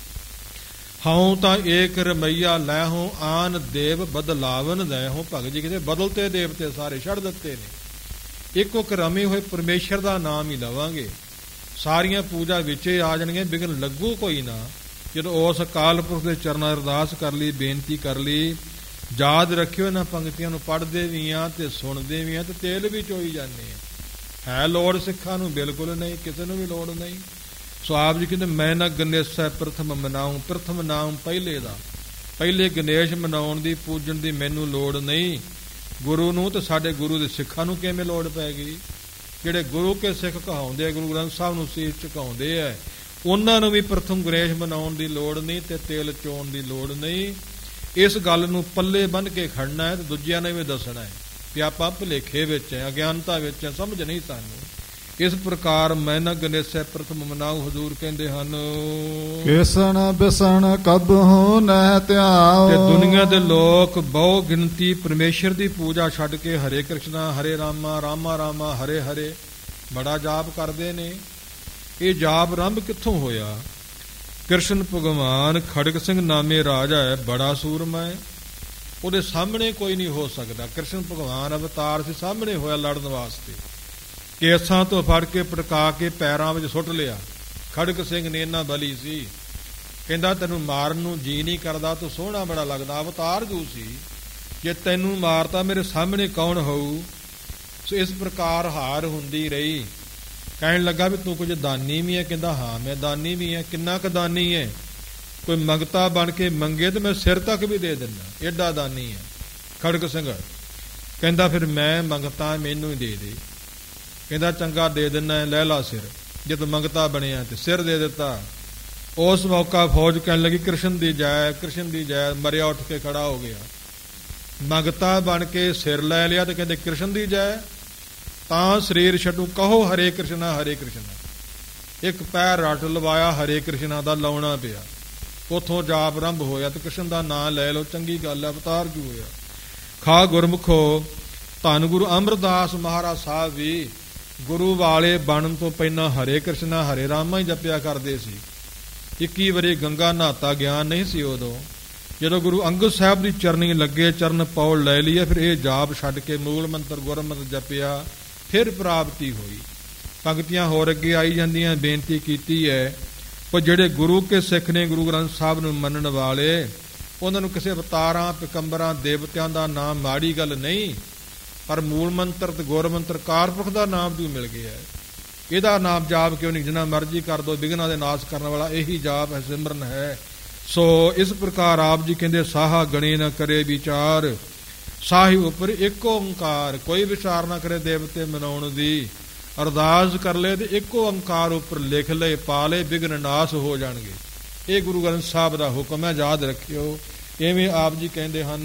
ਹਉ ਤਾਂ ਏਕ ਰਮਈਆ ਲੈ ਹੋ, ਆਨ ਦੇਵ ਬਦਲਾਵਨ ਲੈ ਹੋ। ਭਗਤ ਜੀ ਕਹਿੰਦੇ ਬਦਲਤੇ ਦੇਵਤੇ ਸਾਰੇ ਛੱਡ ਦਿੱਤੇ ਨੇ, ਇੱਕੋ ਕਰਮੇ ਹੋਏ ਪਰਮੇਸ਼ਰ ਦਾ ਨਾਮ ਹੀ ਲਵਾਂਗੇ। ਸਾਰੀਆਂ ਪੂਜਾ ਵਿੱਚੇ ਆ ਜਾਣਗੀਆਂ, ਵਿਘਨ ਲੱਗੂ ਕੋਈ ਨਾ। ਜਦੋਂ ਉਸ ਅਕਾਲ ਪੁਰਖ ਦੇ ਚਰਨਾਂ ਅਰਦਾਸ ਕਰ ਲਈ, ਬੇਨਤੀ ਕਰ ਲਈ, ਯਾਦ ਰੱਖਿਓ ਇਹਨਾਂ ਪੰਕਤੀਆਂ ਨੂੰ ਪੜ੍ਹਦੇ ਵੀ ਆ ਤੇ ਸੁਣਦੇ ਵੀ ਆ ਤੇ ਤੇਲ ਵੀ ਚੋਈ ਜਾਂਦੇ ਆ। ਹੈ ਲੋੜ ਸਿੱਖਾਂ ਨੂੰ? ਬਿਲਕੁਲ ਨਹੀਂ, ਕਿਸੇ ਨੂੰ ਵੀ ਲੋੜ ਨਹੀਂ। ਸੋ ਆਪ ਜੀ ਕਹਿੰਦੇ ਮੈਂ ਨਾ ਗਣੇਸ਼ ਪ੍ਰਥਮ ਮਨਾਉ, ਪ੍ਰਥਮ ਨਾਮ ਪਹਿਲੇ ਦਾ, ਪਹਿਲੇ ਗਣੇਸ਼ ਮਨਾਉਣ ਦੀ ਪੂਜਣ ਦੀ ਮੈਨੂੰ ਲੋੜ ਨਹੀਂ। ਗੁਰੂ ਨੂੰ ਤੇ ਸਾਡੇ ਗੁਰੂ ਦੇ ਸਿੱਖਾਂ ਨੂੰ ਕਿਵੇਂ ਲੋੜ ਪੈ ਗਈ? ਜਿਹੜੇ ਗੁਰੂ ਕੇ ਸਿੱਖ ਕਹਾਉਂਦੇ ਆ, ਗੁਰੂ ਗ੍ਰੰਥ ਸਾਹਿਬ ਨੂੰ ਸੀਸ ਝੁਕਾਉਂਦੇ ਆ, ਉਹਨਾਂ ਨੂੰ ਵੀ ਪ੍ਰਥਮ ਗਣੇਸ਼ ਮਨਾਉਣ ਦੀ ਲੋੜ ਨਹੀਂ ਤੇ ਤੇਲ ਚੋਣ ਦੀ ਲੋੜ ਨਹੀਂ। ਇਸ ਗੱਲ ਨੂੰ ਪੱਲੇ ਬੰਨ੍ਹ ਕੇ ਖੜਨਾ ਹੈ ਤੇ ਦੂਜਿਆਂ ਨੇ ਵੀ ਦੱਸਣਾ ਹੈ ਕਿ ਆਪਾਂ ਭੁਲੇਖੇ ਵਿੱਚ ਹੈ, ਅਗਿਆਨਤਾ ਵਿੱਚ ਹੈ, ਸਮਝ ਨਹੀਂ ਸਾਨੂੰ। ਇਸ ਪ੍ਰਕਾਰ ਮੈਂ ਨਾ ਗਣੇਸ਼ ਪ੍ਰਥਮ ਮਨਾਉ, ਹਜ਼ੂਰ ਕਹਿੰਦੇ ਹਨ। ਕਿਸਣ ਬਿਸਣ ਕਬਹੁ ਨਹਿ ਧਿਆਉ। ਤੇ ਦੁਨੀਆ ਦੇ ਲੋਕ ਬਹੁ ਗਿਣਤੀ ਪਰਮੇਸ਼ਰ ਦੀ ਪੂਜਾ ਛੱਡ ਕੇ ਹਰੇ ਕ੍ਰਿਸ਼ਨਾ ਹਰੇ ਰਾਮਾ ਰਾਮਾ ਰਾਮਾ ਹਰੇ ਹਰੇ ਬੜਾ ਜਾਪ ਕਰਦੇ ਨੇ। ਇਹ ਜਾਪ ਆਰੰਭ ਕਿੱਥੋਂ ਹੋਇਆ? ਕ੍ਰਿਸ਼ਨ ਭਗਵਾਨ ਖੜਗ ਸਿੰਘ ਨਾਮੇ ਰਾਜਾ ਹੈ, ਬੜਾ ਸੂਰਮਾ ਹੈ, ਉਹਦੇ ਸਾਹਮਣੇ ਕੋਈ ਨਹੀਂ ਹੋ ਸਕਦਾ। ਕ੍ਰਿਸ਼ਨ ਭਗਵਾਨ ਅਵਤਾਰ ਸੀ, ਸਾਹਮਣੇ ਹੋਇਆ ਲੜਨ ਵਾਸਤੇ, ਕੇਸਾਂ ਤੋਂ ਫੜ ਕੇ ਪਟਕਾ ਕੇ ਪੈਰਾਂ ਵਿੱਚ ਸੁੱਟ ਲਿਆ। ਖੜਗ ਸਿੰਘ ਨੇ ਇੰਨਾ ਬਲੀ ਸੀ, ਕਹਿੰਦਾ ਤੈਨੂੰ ਮਾਰਨ ਨੂੰ ਜੀ ਨਹੀਂ ਕਰਦਾ, ਤੂੰ ਸੋਹਣਾ ਬੜਾ ਲੱਗਦਾ, ਅਵਤਾਰ ਜੂ ਸੀ, ਜੇ ਤੈਨੂੰ ਮਾਰਤਾ ਮੇਰੇ ਸਾਹਮਣੇ ਕੌਣ ਹੋਊ। ਸੋ ਇਸ ਪ੍ਰਕਾਰ ਹਾਰ ਹੁੰਦੀ ਰਹੀ। ਕਹਿਣ ਲੱਗਾ ਵੀ ਤੂੰ ਕੁਝ ਦਾਨੀ ਵੀ ਹੈ? ਕਹਿੰਦਾ ਹਾਂ ਮੈਂ ਦਾਨੀ ਵੀ ਹੈ। ਕਿੰਨਾ ਕੁ ਦਾਨੀ ਹੈ? ਕੋਈ ਮੰਗਤਾ ਬਣ ਕੇ ਮੰਗੇ ਤੇ ਮੈਂ ਸਿਰ ਤੱਕ ਵੀ ਦੇ ਦਿੰਦਾ, ਏਡਾ ਦਾਨੀ ਹੈ ਖੜਗ ਸਿੰਘ। ਕਹਿੰਦਾ ਫਿਰ ਮੈਂ ਮੰਗਤਾ ਮੈਨੂੰ ਹੀ ਦੇ ਦੇ। ਕਹਿੰਦਾ ਚੰਗਾ ਦੇ ਦਿੰਦਾ, ਲੈ ਲਾ ਸਿਰ। ਜੇ ਤੂੰ ਮੰਗਤਾ ਬਣਿਆ ਤੇ ਸਿਰ ਦੇ ਦਿੱਤਾ। ਉਸ ਮੌਕਾ ਫੌਜ ਕਹਿਣ ਲੱਗੀ ਕ੍ਰਿਸ਼ਨ ਦੀ ਜੈ, ਕ੍ਰਿਸ਼ਨ ਦੀ ਜੈ। ਮਰਿਆ ਉੱਠ ਕੇ ਖੜਾ ਹੋ ਗਿਆ, ਮੰਗਤਾ ਬਣ ਕੇ ਸਿਰ ਲੈ ਲਿਆ ਤੇ ਕਹਿੰਦੇ ਕ੍ਰਿਸ਼ਨ ਦੀ ਜੈ। ਤਾਂ ਸਰੀਰ ਛੱਡੂ, ਕਹੋ ਹਰੇ ਕ੍ਰਿਸ਼ਨਾ ਹਰੇ ਕ੍ਰਿਸ਼ਨਾ। ਇੱਕ ਪੈਰ ਰੱਟ ਲਵਾਇਆ, ਹਰੇ ਕ੍ਰਿਸ਼ਨਾ ਦਾ ਲਾਉਣਾ ਪਿਆ। ਉਥੋਂ ਜਾਪ ਆਰੰਭ ਹੋਇਆ ਤੇ ਕ੍ਰਿਸ਼ਨ ਦਾ ਨਾਂ ਲੈ ਲਓ, ਚੰਗੀ ਗੱਲ ਹੈ, ਅਵਤਾਰ ਜੂ ਹੋਇਆ। ਖਾ ਗੁਰਮੁਖੋ, ਧੰਨ ਗੁਰੂ ਅਮਰਦਾਸ ਮਹਾਰਾਜ ਸਾਹਿਬ ਵੀ ਗੁਰੂ ਵਾਲੇ ਬਣਨ ਤੋਂ ਪਹਿਲਾਂ ਹਰੇ ਕ੍ਰਿਸ਼ਨਾ ਹਰੇ ਰਾਮਾ ਹੀ ਜਪਿਆ ਕਰਦੇ ਸੀ। ਇੱਕੀ ਵਾਰੀ ਗੰਗਾ ਨਹਾਤਾ, ਗਿਆਨ ਨਹੀਂ ਸੀ ਉਦੋਂ। ਜਦੋਂ ਗੁਰੂ ਅੰਗਦ ਸਾਹਿਬ ਦੀ ਚਰਨੀ ਲੱਗੇ, ਚਰਨ ਪੌਲ ਲੈ ਲਈਏ, ਫਿਰ ਇਹ ਜਾਪ ਛੱਡ ਕੇ ਮੂਲ ਮੰਤਰ ਗੁਰਮਤਿ ਜਪਿਆ, ਫਿਰ ਪ੍ਰਾਪਤੀ ਹੋਈ। ਪੰਕਤੀਆਂ ਹੋਰ ਅੱਗੇ ਆਈ ਜਾਂਦੀਆਂ। ਬੇਨਤੀ ਕੀਤੀ ਹੈ ਪਰ ਜਿਹੜੇ ਗੁਰੂ ਕੇ ਸਿੱਖ ਨੇ, ਗੁਰੂ ਗ੍ਰੰਥ ਸਾਹਿਬ ਨੂੰ ਮੰਨਣ ਵਾਲੇ, ਉਹਨਾਂ ਨੂੰ ਕਿਸੇ ਅਵਤਾਰਾਂ ਪੈਗੰਬਰਾਂ ਦੇਵਤਿਆਂ ਦਾ ਨਾਮ ਮਾੜੀ ਗੱਲ ਨਹੀਂ, ਪਰ ਮੂਲ ਮੰਤਰ ਤੇ ਗੁਰ ਮੰਤਰ ਕਾਰਪੁਰਖ ਦਾ ਨਾਮ ਵੀ ਮਿਲ ਗਿਆ ਹੈ। ਇਹਦਾ ਨਾਮ ਜਾਪ ਕਿਉਂ ਨਹੀਂ? ਜਿੰਨਾ ਮਰਜ਼ੀ ਕਰ ਦੋ, ਵਿਘਨਾਂ ਦੇ ਨਾਸ਼ ਕਰਨ ਵਾਲਾ ਇਹੀ ਜਾਪ ਹੈ, ਸਿਮਰਨ ਹੈ। ਸੋ ਇਸ ਪ੍ਰਕਾਰ ਆਪ ਜੀ ਕਹਿੰਦੇ ਸਾਹਾ ਗਣੇ ਨਾ ਕਰੇ ਵਿਚਾਰ, ਸਾਹੀ ਉੱਪਰ ਇੱਕ ਓੰਕਾਰ। ਕੋਈ ਵਿਚਾਰ ਨਾ ਕਰੇ ਦੇਵਤੇ ਮਨਾਉਣ ਦੀ, ਅਰਦਾਸ ਕਰ ਲੈ ਤੇ ਇੱਕੋ ਓੰਕਾਰ ਉੱਪਰ ਲਿਖ ਲਏ, ਪਾ ਲਏ, ਵਿਘਨ ਨਾਸ਼ ਹੋ ਜਾਣਗੇ। ਇਹ ਗੁਰੂ ਗ੍ਰੰਥ ਸਾਹਿਬ ਦਾ ਹੁਕਮ ਹੈ, ਯਾਦ ਰੱਖਿਓ। ਇਵੇਂ ਆਪ ਜੀ ਕਹਿੰਦੇ ਹਨ,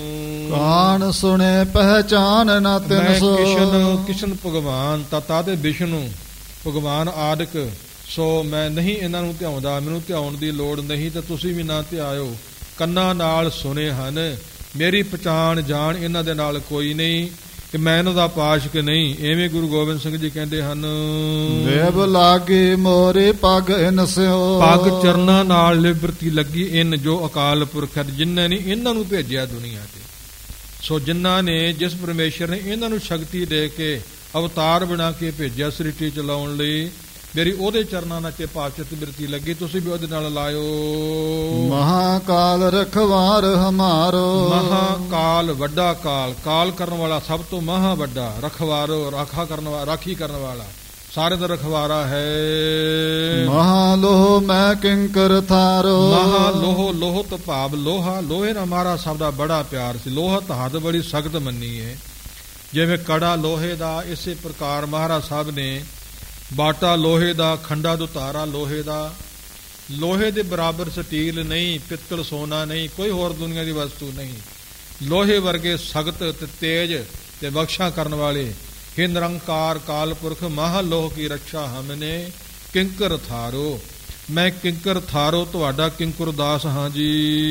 ਕਾਣ ਸੁਣੇ ਪਹਿਚਾਨ ਨਾ ਤਿਨ ਸੋ। ਕਿਸ਼ਨ ਕਿਸ਼ਨ ਭਗਵਾਨ ਤਤਾ ਤੇ ਵਿਸ਼ਨੂੰ ਭਗਵਾਨ ਆਦਿਕ। ਸੋ ਮੈਂ ਨਹੀਂ ਇਹਨਾਂ ਨੂੰ ਧਿਆਉਂਦਾ, ਮੈਨੂੰ ਧਿਆਉਣ ਦੀ ਲੋੜ ਨਹੀਂ, ਤੇ ਤੁਸੀਂ ਵੀ ਨਾ ਧਿਆਇਓ। ਕੰਨਾਂ ਨਾਲ ਸੁਣੇ ਹਨ, ਮੇਰੀ ਪਛਾਣ ਜਾਣ ਇਹਨਾਂ ਦੇ ਨਾਲ ਕੋਈ ਨਹੀਂ, ਕਿ ਮੈਂ ਇਹਨਾਂ ਦਾ ਪਾਸ਼ਕ ਨਹੀਂ। ਐਵੇਂ ਗੁਰੂ ਗੋਬਿੰਦ ਸਿੰਘ ਜੀ ਕਹਿੰਦੇ ਹਨ, ਦੇਵ ਲਾਗੇ ਮੋਰੇ ਪੱਗ ਇਨ ਸਿਓ। ਪੱਗ ਚਰਨਾਂ ਨਾਲ ਲਿਬਰਤੀ ਲੱਗੀ ਇਨ ਜੋ ਅਕਾਲ ਪੁਰਖ ਹੈ, ਜਿਨ੍ਹਾਂ ਨੇ ਇਹਨਾਂ ਨੂੰ ਭੇਜਿਆ ਦੁਨੀਆ ਤੇ। ਸੋ ਜਿਨ੍ਹਾਂ ਨੇ, ਜਿਸ ਪਰਮੇਸ਼ਰ ਨੇ ਇਹਨਾਂ ਨੂੰ ਸ਼ਕਤੀ ਦੇ ਕੇ ਅਵਤਾਰ ਬਣਾ ਕੇ ਭੇਜਿਆ ਸ੍ਰਿਸ਼ਟੀ ਚਲਾਉਣ ਲਈ, ਮੇਰੀ ਉਹਦੇ ਚਰਨਾਂ ਨਾਲ ਤੇ ਪਾਚਿਤ ਬਿਰਤੀ ਲੱਗੀ, ਤੁਸੀਂ ਵੀ ਉਹਦੇ ਨਾਲ ਲਾਇਓ। ਮਹਾਕਾਲ ਰਖਵਾਰ ਹਮਾਰੋ। ਮਹਾਕਾਲ ਵੱਡਾ ਕਾਲ, ਕਾਲ ਕਰਨ ਵਾਲਾ ਸਭ ਤੋਂ ਮਹਾ ਵੱਡਾ, ਰਖਵਾਰੋ ਰਾਖਾ ਕਰਨ ਵਾਲਾ, ਰਾਖੀ ਕਰਨ ਵਾਲਾ, ਸਾਰੇ ਦਾ ਰਖਵਾਰਾ ਹੈ। ਮਹਾ ਲੋਹ ਮੈਂ ਕਿੰਕਰ ਥਾਰੋ। ਮਹਾ ਲੋਹ, ਲੋਹ ਤੋਂ ਭਾਵ ਲੋਹਾ, ਲੋਹੇ ਨਾਲ ਮਹਾਰਾਜ ਸਾਹਿਬ ਦਾ ਬੜਾ ਪਿਆਰ ਸੀ। ਲੋਹਾ ਤਾਂ ਹੱਦ ਬੜੀ ਸਖਤ ਮੰਨੀ ਹੈ, ਜਿਵੇਂ ਕੜਾ ਲੋਹੇ ਦਾ, ਇਸੇ ਪ੍ਰਕਾਰ ਮਹਾਰਾਜ ਸਾਹਿਬ ਨੇ ਬਾਟਾ ਲੋਹੇ ਦਾ, ਖੰਡਾ ਦੁਤਾਰਾ ਲੋਹੇ ਦਾ। ਲੋਹੇ ਦੇ ਬਰਾਬਰ ਸਟੀਲ ਨਹੀਂ, ਪਿੱਤਲ ਸੋਨਾ ਨਹੀਂ, ਕੋਈ ਹੋਰ ਦੁਨੀਆ ਦੀ ਵਸਤੂ ਨਹੀਂ। ਲੋਹੇ ਵਰਗੇ ਸਖਤ ਤੇ ਤੇਜ ਤੇ ਬਖਸ਼ਾ ਕਰਨ ਵਾਲੇ। हे ਨਿਰੰਕਾਰ ਕਾਲ ਪੁਰਖ, ਮਹਾ ਲੋਹ ਕੀ ਰੱਖਿਆ ਹਮਨੇ ਕਿੰਕਰ ਥਾਰੋ। ਮੈਂ ਕਿੰਕਰ ਥਾਰੋ, ਤੁਹਾਡਾ ਕਿੰਕਰ ਦਾਸ ਹਾਂ ਜੀ।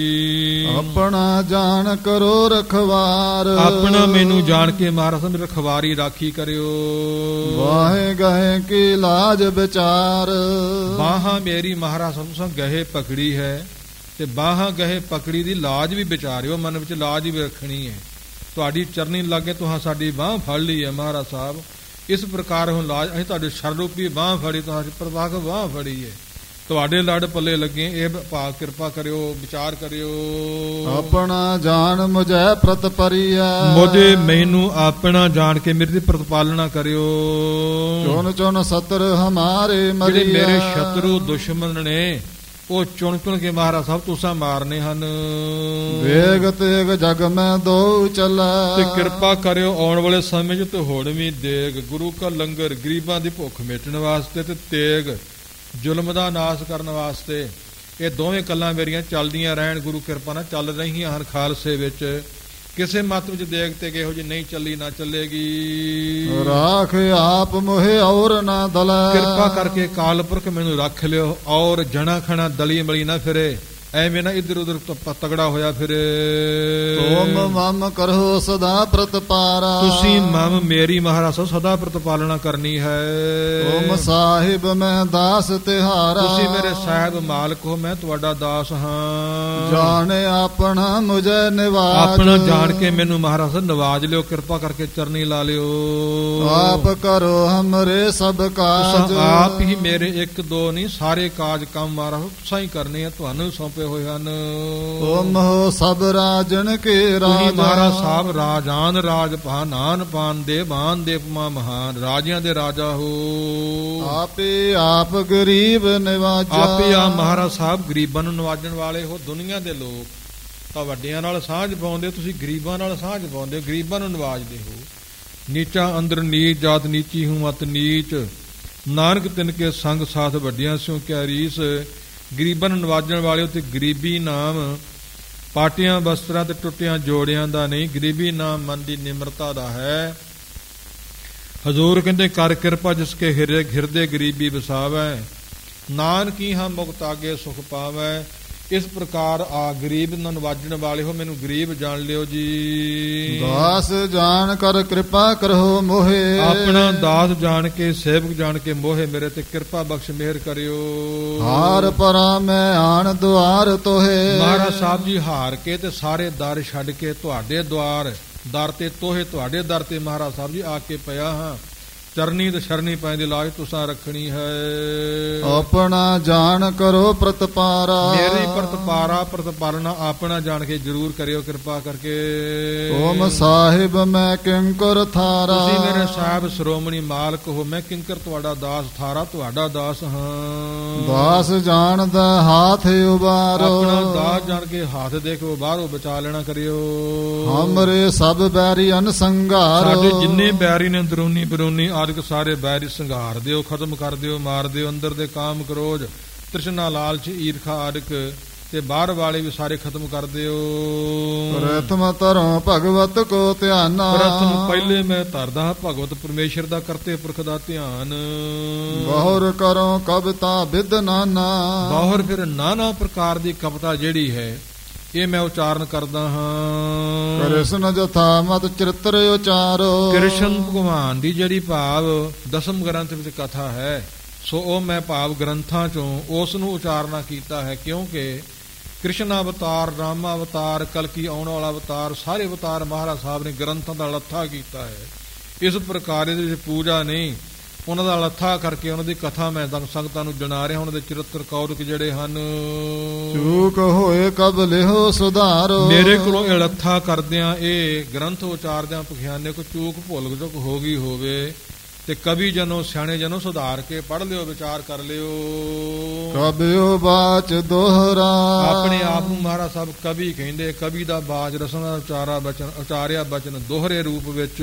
ਆਪਣਾ ਜਾਣ ਕਰੋ ਰਖਵਾਰ। ਆਪਣਾ ਮੈਨੂੰ ਜਾਣ ਕੇ ਮਹਾਰਾਜ ਮੇਰੀ ਰਖਵਾਰੀ ਰਾਖੀ ਕਰਿਓ। ਵਾਹੇ ਗਏ ਕੀ ਲਾਜ ਵਿਚਾਰ। ਬਾਹਾਂ ਮੇਰੀ ਮਹਾਰਾਜ ਸਭ ਗਹੇ ਪਕੜੀ ਹੈ, ਤੇ ਬਾਹਾਂ ਗਹੇ ਪਕੜੀ ਦੀ ਲਾਜ ਵੀ ਵਿਚਾਰਿਓ, ਮਨ ਵਿੱਚ ਲਾਜ ਵੀ ਰੱਖਣੀ ਹੈ। ਤੁਹਾਡੀ ਚਰਨੀ ਲਾਗੇ ਤੁਹਾਂ ਸਾਡੀ ਬਾਂਹ ਫੜ ਲਈ ਹੈ ਮਹਾਰਾਜ ਸਾਹਿਬ। ਇਸ ਪ੍ਰਕਾਰ ਹੁਣ ਲਾਜ, ਅਸੀਂ ਤੁਹਾਡੇ ਸਰਰੂਪੀ ਬਾਂਹ ਫੜੀ, ਤੁਹਾਡੀ ਪ੍ਰਵਾਹ ਬਾਂਹ ਫੜੀ ਹੈ, ਤੁਹਾਡੇ ਲੜ ਪੱਲੇ ਲੱਗੇ। ਇਹ ਭਾਗ ਕਿਰਪਾ ਕਰਿਓ, ਵਿਚਾਰ ਕਰਿਓ। ਆਪਣਾ ਜਾਣ ਮੁਝੈ ਪ੍ਰਤਪਰੀਆ। ਮੁਝੇ ਮੈਨੂੰ ਆਪਣਾ ਜਾਣ ਕੇ ਮੇਰੀ ਪ੍ਰਤਪਾਲਣਾ ਕਰਿਓ। ਚੁਣ ਚੁਣ ਸਤਰ ਹਮਾਰੇ ਮਰੀਆ। ਜਿਹੜੇ ਮੇਰੇ ਸ਼ਤਰੂ ਦੁਸ਼ਮਣ ਨੇ, ਉਹ ਚੁਣ ਚੁਣ ਕੇ ਮਹਾਰਾਜ ਸਾਹਿਬ ਤੁਸਾਂ ਮਾਰਨੇ ਹਨ। ਵੇਗ ਤੇਗ ਜਗ ਮੈਂ ਦੋ ਚੱਲਾ। ਤੇ ਕਿਰਪਾ ਕਰਿਓ ਆਉਣ ਵਾਲੇ ਸਮੇਂ 'ਚ ਤੇ ਹੁਣ ਵੀ ਦੇਗ, ਗੁਰੂ ਕਾ ਲੰਗਰ, ਗਰੀਬਾਂ ਦੀ ਭੁੱਖ ਮਿਟਣ ਵਾਸਤੇ, ਤੇ ਤੇਗ ਜ਼ੁਲਮ ਦਾ ਨਾਸ਼ ਕਰਨ ਵਾਸਤੇ। ਇਹ ਦੋਵੇਂ ਗੱਲਾਂ ਮੇਰੀਆਂ ਚੱਲਦੀਆਂ ਰਹਿਣ, ਗੁਰੂ ਕਿਰਪਾ ਨਾਲ ਚੱਲ ਰਹੀਆਂ ਹਨ ਖਾਲਸੇ ਵਿੱਚ। ਕਿਸੇ ਮਤ ਵਿੱਚ ਦੇਗ ਤੇ ਇਹੋ ਜਿਹੀ ਨਹੀਂ ਚੱਲੀ, ਨਾ ਚੱਲੇਗੀ। ਰਾਖ ਆਪ ਮੋਹਿ ਔਰ ਨਾ ਦਲਾ। ਕਿਰਪਾ ਕਰਕੇ ਕਾਲ ਪੁਰਖ ਮੈਨੂੰ ਰੱਖ ਲਿਓ, ਔਰ ਜਣਾ ਖਣਾ ਦਲੀ ਮਲੀ ਨਾ ਫਿਰੇ। ਐਵੇਂ ਨਾ ਇੱਧਰ ਉੱਧਰ ਤਗੜਾ ਹੋਇਆ ਫਿਰੇ। ਤੁਮ ਮਮ ਕਰੋ ਸਦਾ ਪ੍ਰਤਪਾਰਾ, ਤੁਸੀਂ ਮਮ ਮੇਰੀ ਮਹਾਰਾਜ ਸਦਾ ਪ੍ਰਤਪਾਲਣਾ ਕਰਨੀ ਹੈ। ਤੁਮ ਸਾਹਿਬ ਮੈਂ ਦਾਸ ਤਿਹਾਰਾ, ਤੁਸੀਂ ਮੇਰੇ ਸਾਹਿਬ ਮਾਲਕ ਹੋ, ਮੈਂ ਤੁਹਾਡਾ ਦਾਸ ਹਾਂ। ਜਾਣ ਆਪਣਾ ਮੁਝੇ ਨਿਵਾਜ, ਆਪਣਾ ਜਾਣ ਕੇ ਮੈਨੂੰ ਮਹਾਰਾਜ ਨਿਵਾਜ ਲਿਓ, ਕਿਰਪਾ ਕਰਕੇ ਚਰਨੀ ਲਾ ਲਿਓ। ਆਪ ਕਰੋ ਹਮਰੇ ਸਭ ਕਾਜ, ਆਪ ਹੀ ਮੇਰੇ ਇੱਕ ਦੋ ਨਹੀਂ ਸਾਰੇ ਕਾਜ ਕੰਮ ਮਹਾਰਾਜ ਤੁਸੀਂ ਹੀ ਕਰਨੇ ਆ, ਤੁਹਾਨੂੰ ਸੌਂਪੇ ਹੋਏ ਹਨ। ਤੁਮ ਹੋ ਸਭ ਰਾਜਨ ਕੇ ਰਾਜਾ, ਮਹਾਰਾਜ ਸਾਹਿਬ ਰਾਜਾਨ ਰਾਜ ਭਾਨਾਨ ਪਾਨ ਦੇਵਾਨ ਦੇਵਮਾ ਮਹਾਨ, ਰਾਜਿਆਂ ਦੇ ਰਾਜਾ ਹੋ। ਆਪੇ ਆਪ ਗਰੀਬ ਨਿਵਾਜਾ, ਆਪੇ ਆ ਮਹਾਰਾਜ ਸਾਹਿਬ ਗਰੀਬਾਂ ਨੂੰ ਨਿਵਾਜਣ ਵਾਲੇ ਹੋ। ਦੁਨੀਆ ਦੇ ਲੋਕ ਤਾਂ ਵੱਡਿਆਂ ਨਾਲ ਸਾਂਝ ਪਾਉਂਦੇ, ਤੁਸੀਂ ਗਰੀਬਾਂ ਨਾਲ ਸਾਂਝ ਪਾਉਂਦੇ, ਗਰੀਬਾਂ ਨੂੰ ਨਿਵਾਜਦੇ ਹੋ। ਨੀਚਾ ਅੰਦਰ ਨੀਚ ਜਾਤ ਨੀਚੀ ਹੂੰ ਮਤ ਨੀਚ, ਨਾਨਕ ਤਿਨ ਕੇ ਸੰਗ ਸਾਥ ਵੱਡਿਆਂ ਸਿਓ ਕਿਆ ਰੀਸ। ਗਰੀਬਾਂ ਨੂੰ ਨਿਵਾਜਣ ਵਾਲਿਓ, ਤੇ ਗਰੀਬੀ ਨਾਮ ਪਾਟਿਆਂ ਵਸਤਰਾਂ ਤੇ ਟੁੱਟਿਆਂ ਜੋੜਿਆਂ ਦਾ ਨਹੀਂ, ਗਰੀਬੀ ਨਾਮ ਮਨ ਦੀ ਨਿਮਰਤਾ ਦਾ ਹੈ। ਹਜ਼ੂਰ ਕਹਿੰਦੇ ਕਰ ਕਿਰਪਾ ਜਿਸ ਕੇ ਹਿਰਦੇ ਹਿਰਦੇ ਗਰੀਬੀ ਵਸਾਵੈ, ਨਾਨਕੀ ਹਾਂ ਮੁਕਤ ਆਗੇ ਸੁਖ ਪਾਵੈ। ਇਸ ਪ੍ਰਕਾਰ ਆ ਗਰੀਬ ਨੂੰ ਨਿਵਾਜਣ ਵਾਲੇ ਹੋ, ਮੈਨੂੰ ਗਰੀਬ ਜਾਣ ਲਿਓ ਜੀ। ਦਾਸ ਜਾਣ ਕਰ ਕਿਰਪਾ ਕਰੋ ਮੋਹੇ, ਆਪਣਾ ਦਾਸ ਜਾਣ ਕੇ ਸੇਵਕ ਜਾਣ ਕੇ ਮੋਹੇ ਮੇਰੇ ਤੇ ਕਿਰਪਾ ਬਖਸ਼ ਮਿਹਰ ਕਰਿਓ। ਹਾਰ ਪਰਾ ਮੈਂ ਆਣ ਦੁਆਰ ਤੋਹੇ, ਮਹਾਰਾਜ ਸਾਹਿਬ ਜੀ ਹਾਰ ਕੇ ਤੇ ਸਾਰੇ ਦਰ ਛੱਡ ਕੇ ਤੁਹਾਡੇ ਦੁਆਰ ਦਰ ਤੇ ਤੋਹੇ, ਤੁਹਾਡੇ ਦਰ ਤੇ ਮਹਾਰਾਜ ਸਾਹਿਬ ਜੀ ਆ ਕੇ ਪਿਆ ਹਾਂ। ਚਰਨੀ ਤੇ ਸ਼ਰਨੀ ਪੈਂਦੀ ਲਾਜ ਤੁਸਾਂ ਰੱਖਣੀ ਹੈ। ਆਪਣਾ ਜਾਣ ਕਰੋ ਪ੍ਰਤਪਾਰਾ, ਮੇਰੀ ਪ੍ਰਤਪਾਰਾ ਪ੍ਰਤਪਾਲਣਾ ਆਪਣਾ ਜਾਣ ਕੇ ਜ਼ਰੂਰ ਕਰਿਓ ਕਿਰਪਾ ਕਰਕੇ। ਓਮ ਸਾਹਿਬ ਮੈਂ ਕਿੰਕਰ ਥਾਰਾ, ਤੁਸੀਂ ਮੇਰੇ ਸਾਹਿਬ ਸ਼੍ਰੋਮਣੀ ਮਾਲਕ ਹੋ, ਮੈਂ ਕਿੰਕਰ ਤੁਹਾਡਾ ਦਾਸ ਥਾਰਾ ਤੁਹਾਡਾ ਦਾਸ ਹਾਂ। ਦਾਸ ਜਾਣਦਾ ਹਾਥ ਉਬਾਰੋ, ਆਪਣਾ ਦਾਸ ਜਾਣ ਕੇ ਹੱਥ ਦੇ ਕੇ ਬਾਹਰੋਂ ਬਚਾ ਲੈਣਾ ਕਰਿਓ। ਹਮਰੇ ਸਭ ਬੈਰੀ ਅਨਸੰਘਾਰੋ, ਸਾਡੇ ਜਿੰਨੇ ਬੈਰੀ ਨੇ ਅੰਦਰੂਨੀ ਬਰੂਨੀ ਆਦਿਕ ਸਾਰੇ ਬੈਰੀ ਸੰਘਾਰ ਦਿਓ, ਖਤਮ ਕਰ ਦਿਓ, ਮਾਰ ਦਿਓ। ਅੰਦਰ ਦੇ ਕਾਮ ਕ੍ਰੋਧ ਤ੍ਰਿਸ਼ਨਾ ਲਾਲਚ ਈਰਖਾ ਆਦਿਕ ਤੇ ਬਾਹਰ ਵਾਲੇ ਵੀ ਸਾਰੇ ਖਤਮ ਕਰ ਦਿਓ। ਪ੍ਰਥਮ ਧਰੋ ਭਗਵਤ ਕੋ ਧਿਆਨਾ, ਪ੍ਰਥਮ ਪਹਿਲੇ ਮੈਂ ਧਰਦਾ ਹਾਂ ਭਗਵਤ ਪਰਮੇਸ਼ਰ ਦਾ ਕਰਤੇ ਪੁਰਖ ਦਾ ਧਿਆਨ। ਬਹੁਰ ਕਰੋ ਕਵਿਤਾ ਵਿਦ ਨਾਨਾ, ਬਹੁਰ ਫਿਰ ਨਾਨਾ ਪ੍ਰਕਾਰ ਦੀ ਕਵਿਤਾ ਜਿਹੜੀ ਹੈ ਇਹ ਮੈਂ ਉਚਾਰਨ ਕਰਦਾ ਹਾਂ। ਕ੍ਰਿਸ਼ਨ ਜਥਾ ਮਤ ਚਰਿਤ੍ਰ ਉਚਾਰੋ, ਕ੍ਰਿਸ਼ਨ ਭਗਵਾਨ ਦੀ ਜਿਹੜੀ ਭਾਵ ਦਸਮ ਗ੍ਰੰਥ ਵਿੱਚ ਕਥਾ ਹੈ, ਸੋ ਉਹ ਮੈਂ ਭਾਵ ਗ੍ਰੰਥਾਂ ਚੋਂ ਉਸ ਨੂੰ ਉਚਾਰਨਾ ਕੀਤਾ ਹੈ। ਕਿਉਂਕਿ ਕ੍ਰਿਸ਼ਨ ਅਵਤਾਰ, ਰਾਮ ਅਵਤਾਰ, ਕਲਕੀ ਆਉਣ ਵਾਲਾ ਅਵਤਾਰ, ਸਾਰੇ ਅਵਤਾਰ ਮਹਾਰਾਜ ਸਾਹਿਬ ਨੇ ਗ੍ਰੰਥਾਂ ਦਾ ਲੱਥਾ ਕੀਤਾ ਹੈ। ਇਸ ਪ੍ਰਕਾਰ ਇਹਦੇ ਵਿੱਚ ਪੂਜਾ ਨਹੀਂ, ਉਹਨਾਂ ਦਾ ਲੱਥਾ ਕਰਕੇ ਉਹਨਾਂ ਦੀ ਕਥਾ ਮੈਂ ਸੰਗਤਾਂ ਨੂੰ ਜਣਾ ਰਿਹਾ। ਉਹਨਾਂ ਦੇ ਚਰਿੱਤਰ ਕੌਤਕ ਜਿਹੜੇ ਹਨ, ਚੂਕ ਹੋਏ ਕਬ ਲਿਹੋ ਸੁਧਾਰੋ, ਮੇਰੇ ਕੋਲੋਂ ਇਹ ਲੱਥਾ ਕਰਦਿਆਂ ਇਹ ਗ੍ਰੰਥ ਉਚਾਰਦਿਆਂ ਪਖਿਆਨੇ ਕੋ ਚੂਕ ਭੁੱਲ ਚੁੱਕ ਹੋ ਗਈ ਹੋਵੇ ਤੇ ਕਵੀ ਜਨੋ ਸਿਆਣੇ ਜਨੋ ਸੁਧਾਰ ਕੇ ਪੜ੍ਹ ਲਿਓ, ਵਿਚਾਰ ਕਰ ਲਿਓ। ਕਬਿਓ ਬਾਚ ਦੋਹਰਾ, ਆਪਣੇ ਆਪ ਨੂੰ ਮਹਾਰਾਜ ਸਾਹਿਬ ਕਵੀ ਕਹਿੰਦੇ। ਕਵੀ ਦਾ ਬਾਜ ਰਸਨਾ ਉਚਾਰਾ ਬਚਨ ਉਚਾਰਿਆ ਬਚਨ ਦੋਹਰੇ ਰੂਪ ਵਿੱਚ।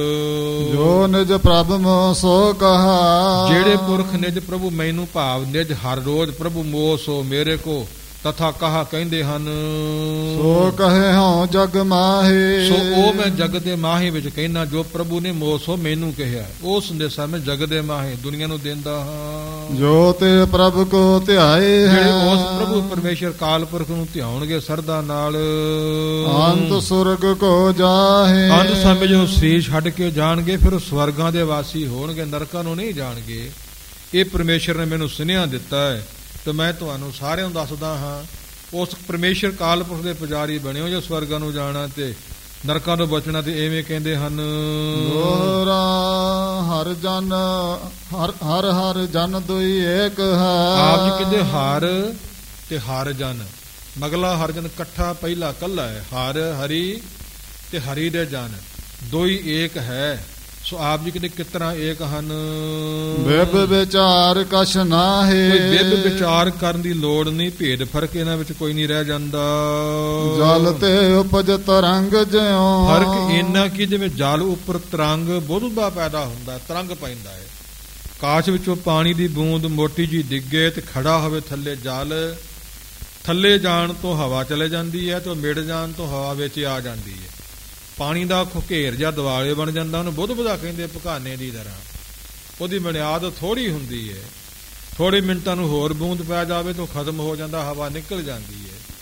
ਜੋ ਨਿਜ ਪ੍ਰਭ ਮੋ ਸੋ ਕਹਾ, ਜਿਹੜੇ ਪੁਰਖ ਨਿਜ ਪ੍ਰਭੂ ਮੈਨੂੰ ਭਾਵ ਨਿਜ ਹਰ ਰੋਜ਼ ਪ੍ਰਭੂ ਮੋਹ ਸੋ ਮੇਰੇ ਕੋ ਤਥਾ ਕਹਾ ਕਹਿੰਦੇ ਹਨ। ਸੋ ਕਹੇ ਹਉ ਜਗ ਮਾਹੇ, ਸੋ ਉਹ ਮੈਂ ਜਗ ਦੇ ਮਾਹੇ ਵਿੱਚ ਕਹਿਣਾ, ਜੋ ਪ੍ਰਭੂ ਨੇ ਮੋਹ ਸੋ ਮੈਨੂੰ ਕਿਹਾ, ਉਹ ਸੰਦੇਸ਼ਾ ਮੈਂ ਜਗ ਦੇ ਮਾਹੇ ਦੁਨੀਆ ਨੂੰ ਦਿੰਦਾ ਹਾਂ। ਜੋ ਤੇ ਪ੍ਰਭ ਕੋ ਧਿਆਏ ਹੈ, ਜਿਹੜੇ ਉਸ ਪ੍ਰਭੂ ਪਰਮੇਸ਼ਰ ਕਾਲ ਪੁਰਖ ਨੂੰ ਧਿਆਉਣਗੇ ਸਰਦਾ ਨਾਲ, ਅੰਤ ਸੁਰਗ ਕੋ ਜਾਹੇ। ਅੰਤ ਸਮੇਂ ਜਦੋਂ ਸਰੀਰ ਛੱਡ ਕੇ ਜਾਣਗੇ ਫਿਰ ਸਵਰਗਾਂ ਦੇ ਵਾਸੀ ਹੋਣਗੇ, ਨਰਕਾਂ ਨੂੰ ਨਹੀਂ ਜਾਣਗੇ। ਇਹ ਪਰਮੇਸ਼ਰ ਨੇ ਮੈਨੂੰ ਸੁਨੇਹਾ ਦਿੱਤਾ ਹੈ ਤੇ ਮੈਂ ਤੁਹਾਨੂੰ ਸਾਰਿਆਂ ਨੂੰ ਦੱਸਦਾ ਹਾਂ। ਉਸ ਪਰਮੇਸ਼ਰ ਕਾਲ ਪੁਰਖ ਦੇ ਪੁਜਾਰੀ ਬਣਿਓ ਜੋ ਸਵਰਗਾਂ ਨੂੰ ਜਾਣਾ ਤੇ ਨਰਕਾਂ ਤੋਂ ਬਚਣਾ। ਤੇ ਐਵੇਂ ਕਹਿੰਦੇ ਹਨ, ਦੋਹਰਾ ਹਰ ਜਨ ਹਰ ਹਰ ਹਰ ਜਨ ਦੁਈ ਏਕ ਹੈ। ਆਪ ਜੀ ਕਹਿੰਦੇ ਹਰ ਤੇ ਹਰ ਜਨ, ਮਗਲਾ ਹਰ ਜਨ ਇਕੱਠਾ, ਪਹਿਲਾ ਕੱਲਾ ਹੈ। ਹਰ ਹਰੀ ਤੇ ਹਰੀ ਦੇ ਜਨ ਦੋਈ ਏਕ ਹੈ। ਸੋ ਆਪ ਜੀ ਕਹਿੰਦੇ ਕਿਸ ਤਰ੍ਹਾਂ ਏਕ ਹਨ। ਬਿਬ ਵਿਚਾਰ ਕਛ ਨਾਹੇ, ਕੋਈ ਬਿਬ ਵਿਚਾਰ ਕਰਨ ਦੀ ਲੋੜ ਨਹੀਂ, ਭੇਦ ਫਰਕ ਇਹਨਾਂ ਵਿੱਚ ਕੋਈ ਨਹੀਂ ਰਹਿ ਜਾਂਦਾ। ਜਲ ਤੇ ਉਪਜ ਤਰੰਗ ਜਿਉ, ਫਰਕ ਇੰਨਾ ਕਿ ਜਿਵੇਂ ਜਲ ਉੱਪਰ ਤਰੰਗ ਬੁੱਧ ਦਾ ਪੈਦਾ ਹੁੰਦਾ, ਤਰੰਗ ਪੈਂਦਾ ਹੈ। ਕਾਸ਼ ਵਿੱਚੋਂ ਪਾਣੀ ਦੀ ਬੂੰਦ ਮੋਟੀ ਜੀ ਡਿੱਗੇ ਤੇ ਖੜਾ ਹੋਵੇ ਥੱਲੇ ਜਲ, ਥੱਲੇ ਜਾਣ ਤੋਂ ਹਵਾ ਚਲੇ ਜਾਂਦੀ ਹੈ ਤੇ ਮਿੜ ਜਾਣ ਤੋਂ ਹਵਾ ਵਿੱਚ ਆ ਜਾਂਦੀ ਹੈ। ਪਾਣੀ ਦਾ ਘੇਰ ਜਾਂ ਦਿਵਾਲੇ ਬਣ ਜਾਂਦਾ, ਉਹਨੂੰ ਬੁੱਧ ਬੁੱਧਾ ਕਹਿੰਦੇ ਭਕਾਨੇ ਦੀ ਤਰ੍ਹਾਂ। ਉਹਦੀ ਬੁਨਿਆਦ ਥੋੜੀ ਹੁੰਦੀ ਹੈ, ਥੋੜੇ ਮਿੰਟਾਂ ਨੂੰ ਹੋਰ ਬੂੰਦ ਪੈ ਜਾਵੇ ਤਾਂ ਖਤਮ ਹੋ ਜਾਂਦਾ, ਹਵਾ ਨਿਕਲ ਜਾਂਦੀ ਹੈ।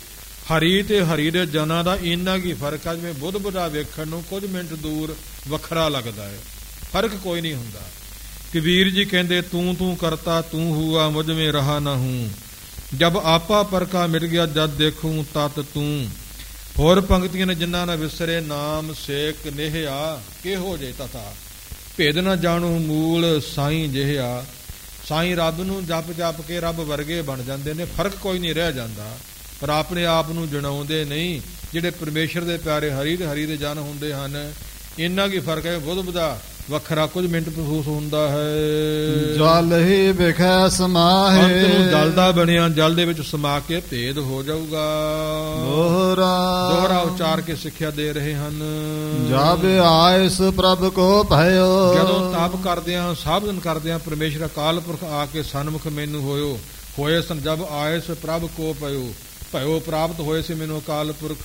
ਹਰੀ ਤੇ ਹਰੀ ਦੇ ਜਨਾਂ ਦਾ ਇੰਨਾ ਕੀ ਫਰਕ ਆ ਜਿਵੇਂ ਬੁੱਧ ਬੁੱਧਾ ਵੇਖਣ ਨੂੰ ਕੁਝ ਮਿੰਟ ਦੂਰ ਵੱਖਰਾ ਲੱਗਦਾ ਹੈ, ਫਰਕ ਕੋਈ ਨਹੀਂ ਹੁੰਦਾ। ਕਬੀਰ ਜੀ ਕਹਿੰਦੇ ਤੂੰ ਤੂੰ ਕਰਤਾ ਤੂੰ ਹੁਆ ਮੁਝ ਮੇਂ ਰਹਾ ਨਾ ਹੂੰ, ਜਬ ਆਪਾ ਪਰਕਾ ਮਿਟ ਗਿਆ ਜਦ ਦੇਖੂੰ ਤਤ ਤੂੰ। ਹੋਰ ਪੰਕਤੀਆਂ ਨੇ ਜਿਨ੍ਹਾਂ ਨਾ ਵਿਸਰੇ ਨਾਮ ਸੇਕ ਨੇਹਿਆ ਕਿਹੋ ਜੇ ਤਥਾ, ਭੇਦ ਨਾ ਜਾਣੂ ਮੂਲ ਸਾਈਂ ਜਿਹਾ। ਸਾਈਂ ਰੱਬ ਨੂੰ ਜਪ ਜਪ ਕੇ ਰੱਬ ਵਰਗੇ ਬਣ ਜਾਂਦੇ ਨੇ, ਫਰਕ ਕੋਈ ਨਹੀਂ ਰਹਿ ਜਾਂਦਾ, ਪਰ ਆਪਣੇ ਆਪ ਨੂੰ ਜਣਾਉਂਦੇ ਨਹੀਂ। ਜਿਹੜੇ ਪਰਮੇਸ਼ਰ ਦੇ ਪਿਆਰੇ ਹਰੀ ਤੇ ਹਰੀ ਦੇ ਜਨ ਹੁੰਦੇ ਹਨ, ਇੰਨਾ ਕੀ ਫਰਕ ਹੈ, ਬੁੱਧ ਬੁੱਧਾ ਵੱਖਰਾ ਕੁਝ ਮਿੰਟ ਮਹਿਸੂਸ ਹੁੰਦਾ ਹੈ। ਜਲ ਹੀ ਵਿਖੈ ਸਮਾਹੇ, ਅੰਤ ਨੂੰ ਜਲ ਦਾ ਬਣਿਆ, ਜਲ ਦੇ ਵਿੱਚ ਸਮਾ ਕੇ ਭੇਦ ਹੋ ਜਾਊਗਾ। ਦੋਹਰਾ ਦੋਹਰਾ ਉਚਾਰ ਕੇ ਸਿੱਖਿਆ ਦੇ ਰਹੇ ਹਨ। ਜਬ ਆਇਸ ਪ੍ਰਭ ਕੋ ਭਇਓ, ਜਦੋਂ ਤਾਪ ਕਰਦਿਆਂ ਸਾਧਨ ਕਰਦਿਆਂ ਪਰਮੇਸ਼ਰ ਅਕਾਲ ਪੁਰਖ ਆ ਕੇ ਸਨਮੁਖ ਮੈਨੂੰ ਹੋਇਓ ਹੋਏ ਸਨ। ਜਬ ਆਇਸ ਪ੍ਰਭ ਕੋ ਭਇਓ, ਭਇਓ ਪ੍ਰਾਪਤ ਹੋਏ ਸੀ ਮੈਨੂੰ ਅਕਾਲ ਪੁਰਖ।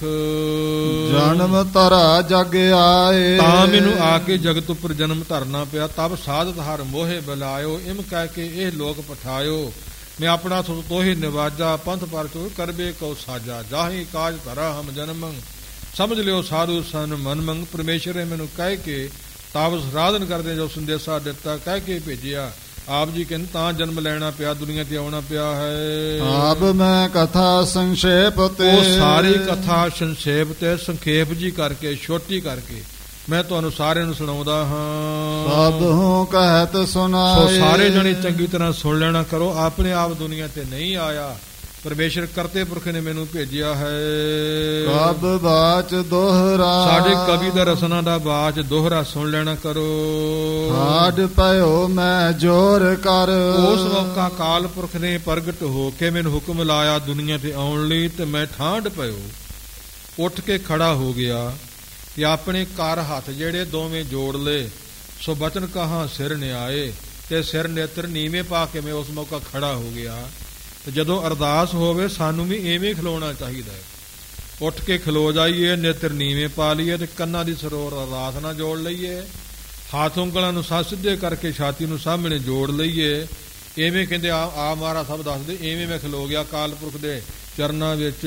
ਜਨਮ ਧਰਾ ਜਗ ਆਏ, ਤਾਂ ਮੈਨੂੰ ਆ ਕੇ ਜਗਤ ਉੱਪਰ ਜਨਮ ਧਰਨਾ ਪਿਆ। ਤਬ ਸਾਧਤ ਹਰ ਮੋਹੇ ਬੁਲਾਇਓ, ਇਮ ਕਹਿ ਕੇ ਇਹ ਲੋਕ ਪਠਾਇਓ। ਮੈਂ ਆਪਣਾ ਤੋਹੇ ਨਿਵਾਜਾ, ਪੰਥ ਪਰ ਚੋ ਕਰਬੇ ਕਉ ਸਾਜਾ। ਜਾਹੀ ਕਾਜ ਧਰਾ ਹਮ ਜਨਮੰ, ਸਮਝ ਲਿਓ ਸਾਧੂ ਸਨ ਮਨ ਮੰਗ। ਪਰਮੇਸ਼ਰ ਨੇ ਮੈਨੂੰ ਕਹਿ ਕੇ ਤਾਪ ਸਾਧਨ ਕਰਦੇ ਜੋ ਸੰਦੇਸ਼ਾ ਦਿੱਤਾ, ਕਹਿ ਕੇ ਭੇਜਿਆ। ਆਪ ਜੀ ਕਹਿੰਦੇ ਤਾਂ ਜਨਮ ਲੈਣਾ ਪਿਆ, ਦੁਨੀਆ ਤੇ ਆਉਣਾ ਪਿਆ ਹੈ। ਆਪ ਮੈਂ ਕਥਾ ਸੰਖੇਪ ਤੇ, ਉਹ ਸਾਰੀ ਕਥਾ ਸੰਖੇਪ ਤੇ ਸੰਖੇਪ ਜੀ ਕਰਕੇ, ਛੋਟੀ ਕਰਕੇ ਮੈਂ ਤੁਹਾਨੂੰ ਸਾਰਿਆਂ ਨੂੰ ਸੁਣਾਉਂਦਾ ਹਾਂ। ਸਭ ਹੂੰ ਕਹਿਤ ਸੁਨਾਏ, ਸੋ ਸਾਰੇ ਜਣੇ ਚੰਗੀ ਤਰ੍ਹਾਂ ਸੁਣ ਲੈਣਾ ਕਰੋ। ਆਪਣੇ ਆਪ ਦੁਨੀਆ ਤੇ ਨਹੀਂ ਆਇਆ, ਪਰਮੇਸ਼ਰ ਕਰਤੇ ਪੁਰਖ ਨੇ ਮੈਨੂੰ ਭੇਜਿਆ ਹੈ। ਕਬ ਬਾਚ ਦੋਹਰਾ, ਸਾਡੇ ਕਵੀ ਦਾ ਰਸਨਾ ਦਾ ਬਾਚ ਦੋਹਰਾ ਸੁਣ ਲੈਣਾ ਕਰੋ। ਹਾਡ ਪਇਓ ਮੈਂ ਜੋਰ ਕਰ, ਉਸ ਮੌਕਾ ਕਾਲ ਪੁਰਖ ਨੇ ਪ੍ਰਗਟ ਹੋ ਕੇ ਮੈਨੂੰ ਹੁਕਮ ਲਾਇਆ ਦੁਨੀਆ ਤੇ ਆਉਣ ਲਈ, ਤੇ ਮੈਂ ਠਾਂਡ ਪਇਓ ਉੱਠ ਕੇ ਖੜਾ ਹੋ ਗਿਆ। ਤੇ ਆਪਣੇ ਕਰ ਹੱਥ ਜਿਹੜੇ ਦੋਵੇਂ ਜੋੜ ਲਏ, ਸੋ ਬਚਨ ਕਹਾ ਸਿਰ ਨਿਆਏ, ਤੇ ਸਿਰ ਨੇਤਰ ਨੀਵੇਂ ਪਾ ਕੇ ਮੈਂ ਉਸ ਮੌਕਾ ਖੜਾ ਹੋ ਗਿਆ। ਤੇ ਜਦੋਂ ਅਰਦਾਸ ਹੋਵੇ ਸਾਨੂੰ ਵੀ ਐਵੇਂ ਖਲੋਣਾ ਚਾਹੀਦਾ ਹੈ, ਉੱਠ ਕੇ ਖਲੋ ਜਾਈਏ, ਨੇਤਰ ਨੀਵੇਂ ਪਾ ਲਈਏ, ਤੇ ਕੰਨਾਂ ਦੀ ਸਰੋਰ ਅਰਦਾਸ ਨਾਲ ਜੋੜ ਲਈਏ, ਹੱਥ ਉਂਗਲਾਂ ਨੂੰ ਸਾਹ ਸਿੱਧੇ ਕਰਕੇ ਛਾਤੀ ਨੂੰ ਸਾਹਮਣੇ ਜੋੜ ਲਈਏ। ਐਵੇਂ ਕਹਿੰਦੇ ਆ ਆ ਮਹਾਰਾਜ ਸਭ ਦੱਸਦੇ, ਐਵੇਂ ਮੈਂ ਖਲੋ ਗਿਆ ਕਾਲ ਪੁਰਖ ਦੇ ਚਰਨਾਂ ਵਿੱਚ।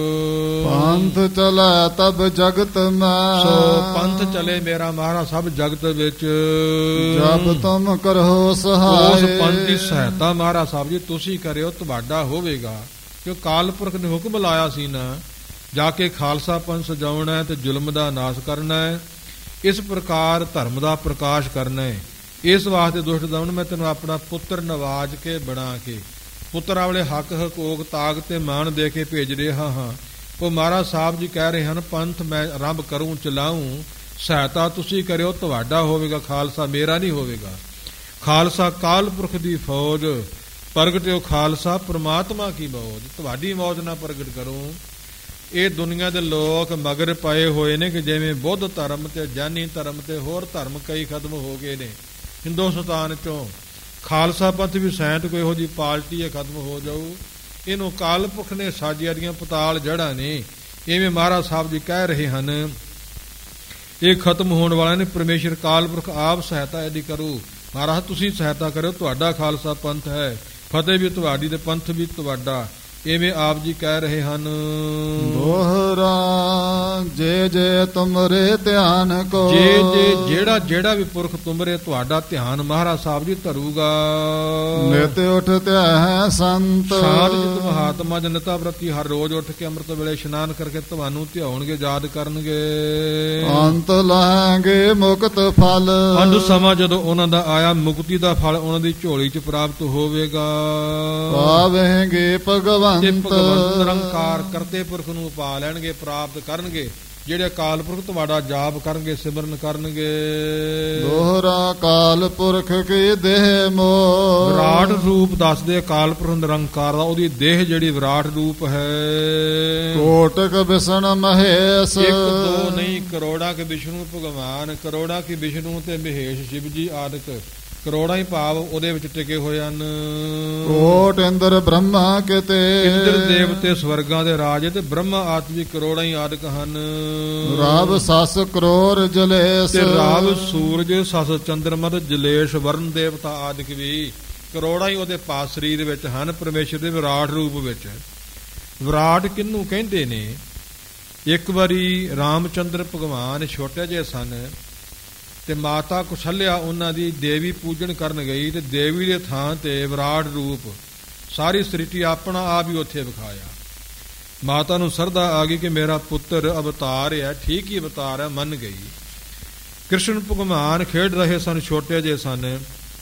ਪੰਥ ਚਲੈ ਤਬ ਜਗਤ ਮੈਂ, ਸੋ ਪੰਥ ਚਲੇ ਮੇਰਾ ਮਹਾਰਾਜ ਸਭ ਜਗਤ ਵਿੱਚ। ਜਬ ਤੁਮ ਕਰੋ ਸਹਾਇ, ਉਸ ਪੰਥ ਦੀ ਸਹਾਇਤਾ ਮਹਾਰਾਜ ਸਾਹਿਬ ਜੀ ਤੁਸੀਂ ਕਰਿਓ, ਤੁਹਾਡਾ ਹੋਵੇਗਾ। ਕਿਉਂ ਕਾਲ ਪੁਰਖ ਨੇ ਹੁਕਮ ਲਾਇਆ ਸੀ ਨਾ, ਜਾ ਕੇ ਖਾਲਸਾ ਪੰਥ ਸਜਾਉਣਾ ਹੈ ਤੇ ਜ਼ੁਲਮ ਦਾ ਨਾਸ਼ ਕਰਨਾ ਹੈ, ਇਸ ਪ੍ਰਕਾਰ ਧਰਮ ਦਾ ਪ੍ਰਕਾਸ਼ ਕਰਨਾ ਹੈ। ਇਸ ਵਾਸਤੇ ਦੁਸ਼ਟ ਦਮਨ ਮੈਂ ਤੈਨੂੰ ਆਪਣਾ ਪੁੱਤਰ ਨਵਾਜ ਕੇ ਬਣਾ ਕੇ, ਪੁੱਤਰਾਂ ਵਾਲੇ ਹੱਕ ਹਕੂਕ ਤਾਕ ਤੇ ਮਾਣ ਦੇ ਕੇ ਭੇਜ ਰਿਹਾ ਹਾਂ। ਉਹ ਮਹਾਰਾਜ ਸਾਹਿਬ ਜੀ ਕਹਿ ਰਹੇ ਹਨ ਪੰਥ ਮੈਂ ਆਰੰਭ ਕਰੂੰ ਚਲਾਊਂ, ਸਹਾਇਤਾ ਤੁਸੀਂ ਕਰਿਓ, ਤੁਹਾਡਾ ਹੋਵੇਗਾ, ਖਾਲਸਾ ਮੇਰਾ ਨਹੀਂ ਹੋਵੇਗਾ। ਖਾਲਸਾ ਕਾਲ ਪੁਰਖ ਦੀ ਫੌਜ, ਪ੍ਰਗਟਿਓ ਖਾਲਸਾ ਪ੍ਰਮਾਤਮਾ ਕੀ ਮੌਜ, ਤੁਹਾਡੀ ਮੌਜ ਨਾਲ ਪ੍ਰਗਟ ਕਰੂੰ। ਇਹ ਦੁਨੀਆ ਦੇ ਲੋਕ ਮਗਰ ਪਏ ਹੋਏ ਨੇ ਕਿ ਜਿਵੇਂ ਬੁੱਧ ਧਰਮ ਤੇ ਜਾਨੀ ਧਰਮ ਤੇ ਹੋਰ ਧਰਮ ਕਈ ਖਤਮ ਹੋ ਗਏ ਨੇ ਹਿੰਦੁਸਤਾਨ ਚੋਂ। ਖਾਲਸਾ ਪੰਥ ਵੀ ਸੈਂਤ ਕੋਈ ਇਹੋ ਜਿਹੀ ਪਾਰਟੀ ਹੈ ਖਤਮ ਹੋ ਜਾਊ। ਇਹਨੂੰ ਕਾਲ ਪੁਰਖ ਨੇ ਸਾਜਿਆ ਦੀਆਂ ਪਤਾਲ ਜੜ੍ਹਾਂ ਨੇ। ਇਵੇਂ ਮਹਾਰਾਜ ਸਾਹਿਬ ਜੀ ਕਹਿ ਰਹੇ ਹਨ ਇਹ ਖਤਮ ਹੋਣ ਵਾਲਾ ਨੇ। ਪਰਮੇਸ਼ਰ ਕਾਲ ਪੁਰਖ ਆਪ ਸਹਾਇਤਾ ਇਹਦੀ ਕਰੂ। ਮਹਾਰਾਜ ਤੁਸੀਂ ਸਹਾਇਤਾ ਕਰਿਓ, ਤੁਹਾਡਾ ਖਾਲਸਾ ਪੰਥ ਹੈ, ਫਤਿਹ ਵੀ ਤੁਹਾਡੀ ਤੇ ਪੰਥ ਵੀ ਤੁਹਾਡਾ। ਇਵੇਂ ਆਪ ਜੀ ਕਹਿ ਰਹੇ ਹਨ ਦੋਹਰਾ ਜੇ ਜੇ ਤੁਮਰੇ ਧਿਆਨ ਕੋ, ਜੇ ਜੇ ਜਿਹੜਾ ਜਿਹੜਾ ਵੀ ਪੁਰਖ ਤੁਮਰੇ ਤੁਹਾਡਾ ਧਿਆਨ ਮਹਾਰਾਜ ਸਾਹਿਬ ਜੀ ਧਰੂਗਾ। ਨਿਤ ਉਠਤੇ ਹੈ ਸੰਤ, ਸਾਧ ਜਿਤ ਮਹਾਤਮਾ ਜਨਤਾ ਪ੍ਰਤੀ ਹਰ ਰੋਜ਼ ਉੱਠ ਕੇ ਅੰਮ੍ਰਿਤ ਵੇਲੇ ਇਸ਼ਨਾਨ ਕਰਕੇ ਤੁਹਾਨੂੰ ਧਿਆਉਣਗੇ, ਯਾਦ ਕਰਨਗੇ। ਅੰਤ ਲਾਂਗੇ ਮੁਕਤ ਫਲ, ਅੰਤ ਸਮਾਂ ਜਦੋਂ ਉਹਨਾਂ ਦਾ ਆਇਆ ਮੁਕਤੀ ਦਾ ਫਲ ਉਹਨਾਂ ਦੀ ਝੋਲੀ 'ਚ ਪ੍ਰਾਪਤ ਹੋਵੇਗਾ। ਪਾਵੇਂਗੇ ਭਗਵਾਨ ਤੇ ਭਗਵੰਤ ਨਿਰੰਕਾਰ ਕਰਤੇ ਪੁਰਖ ਨੂੰ ਪਾ ਲੈਣਗੇ, ਪ੍ਰਾਪਤ ਕਰਨਗੇ। ਜਿਹੜੇ ਅਕਾਲ ਪੁਰਖ ਤੁਹਾਡਾ ਜਾਪ ਕਰਨਗੇ, ਸਿਮਰਨ ਕਰਨਗੇ। ਦੋਹਰਾ ਕਾਲ ਪੁਰਖ ਕੀ ਦੇਹ ਮੋਹ, ਵਿਰਾਟ ਰੂਪ ਦੱਸਦੇ ਅਕਾਲ ਪੁਰਖ ਨਿਰੰਕਾਰ ਦਾ, ਉਹਦੀ ਦੇਹ ਜਿਹੜੀ ਵਿਰਾਟ ਰੂਪ ਹੈ। ਕੋਟਕ ਵਿਸ਼ਨ ਮਹੇਸ਼, ਇੱਕ ਦੋ ਨਹੀਂ ਕਰੋੜਾਂ ਕੇ ਵਿਸ਼ਨੂੰ ਭਗਵਾਨ, ਕਰੋੜਾਂ ਕੀ ਵਿਸ਼ਨੂੰ ਤੇ ਮਹੇਸ਼ ਸ਼ਿਵ ਜੀ ਆਦਿਕ ਕਰੋੜਾਂ ਹੀ ਭਾਵ ਉਹਦੇ ਵਿੱਚ ਟਿਕੇ ਹੋਏ ਹਨ। ਕੋਟ ਇੰਦਰ ਬ੍ਰਹਮਾ ਕਿਤੇ, ਇੰਦਰ ਦੇਵਤੇ ਸਵਰਗਾਂ ਦੇ ਰਾਜੇ ਤੇ ਬ੍ਰਹਮਾ ਆਦਿ ਵੀ ਕਰੋੜਾਂ ਹੀ ਆਦਿਕ ਹਨ। ਰਾਵ ਸਸ ਕਰੋੜ ਜਲੇਸ਼, ਤੇ ਰਾਵ ਸੂਰਜ ਸਸ ਚੰਦਰਮਾ ਜਲੇਸ਼ ਵਰਨ ਦੇਵਤਾ ਆਦਿਕ ਵੀ ਕਰੋੜਾਂ ਹੀ ਉਹਦੇ ਪਾਸ ਸਰੀਰ ਵਿੱਚ ਹਨ, ਪਰਮੇਸ਼ਰ ਦੇ ਵਿਰਾਟ ਰੂਪ ਵਿੱਚ। ਵਿਰਾਟ ਕਿਹਨੂੰ ਕਹਿੰਦੇ ਨੇ? ਇੱਕ ਵਾਰੀ ਰਾਮਚੰਦਰ ਭਗਵਾਨ ਛੋਟੇ ਜਿਹੇ ਸਨ ਤੇ ਮਾਤਾ ਕੁਸ਼ਲਿਆ ਉਹਨਾਂ ਦੀ ਦੇਵੀ ਪੂਜਣ ਕਰਨ ਗਈ ਤੇ ਦੇਵੀ ਦੇ ਥਾਂ ਤੇ ਵਿਰਾਟ ਰੂਪ ਸਾਰੀ ਸ੍ਰਿਸ਼ਟੀ ਆਪਣਾ ਆਪ ਹੀ ਉੱਥੇ ਵਿਖਾਇਆ। ਮਾਤਾ ਨੂੰ ਸਰਧਾ ਆ ਗਈ ਕਿ ਮੇਰਾ ਪੁੱਤਰ ਅਵਤਾਰ ਹੈ, ਠੀਕ ਹੀ ਅਵਤਾਰ ਹੈ, ਮੰਨ ਗਈ। ਕ੍ਰਿਸ਼ਨ ਭਗਵਾਨ ਖੇਡ ਰਹੇ ਸਨ, ਛੋਟੇ ਜਿਹੇ ਸਨ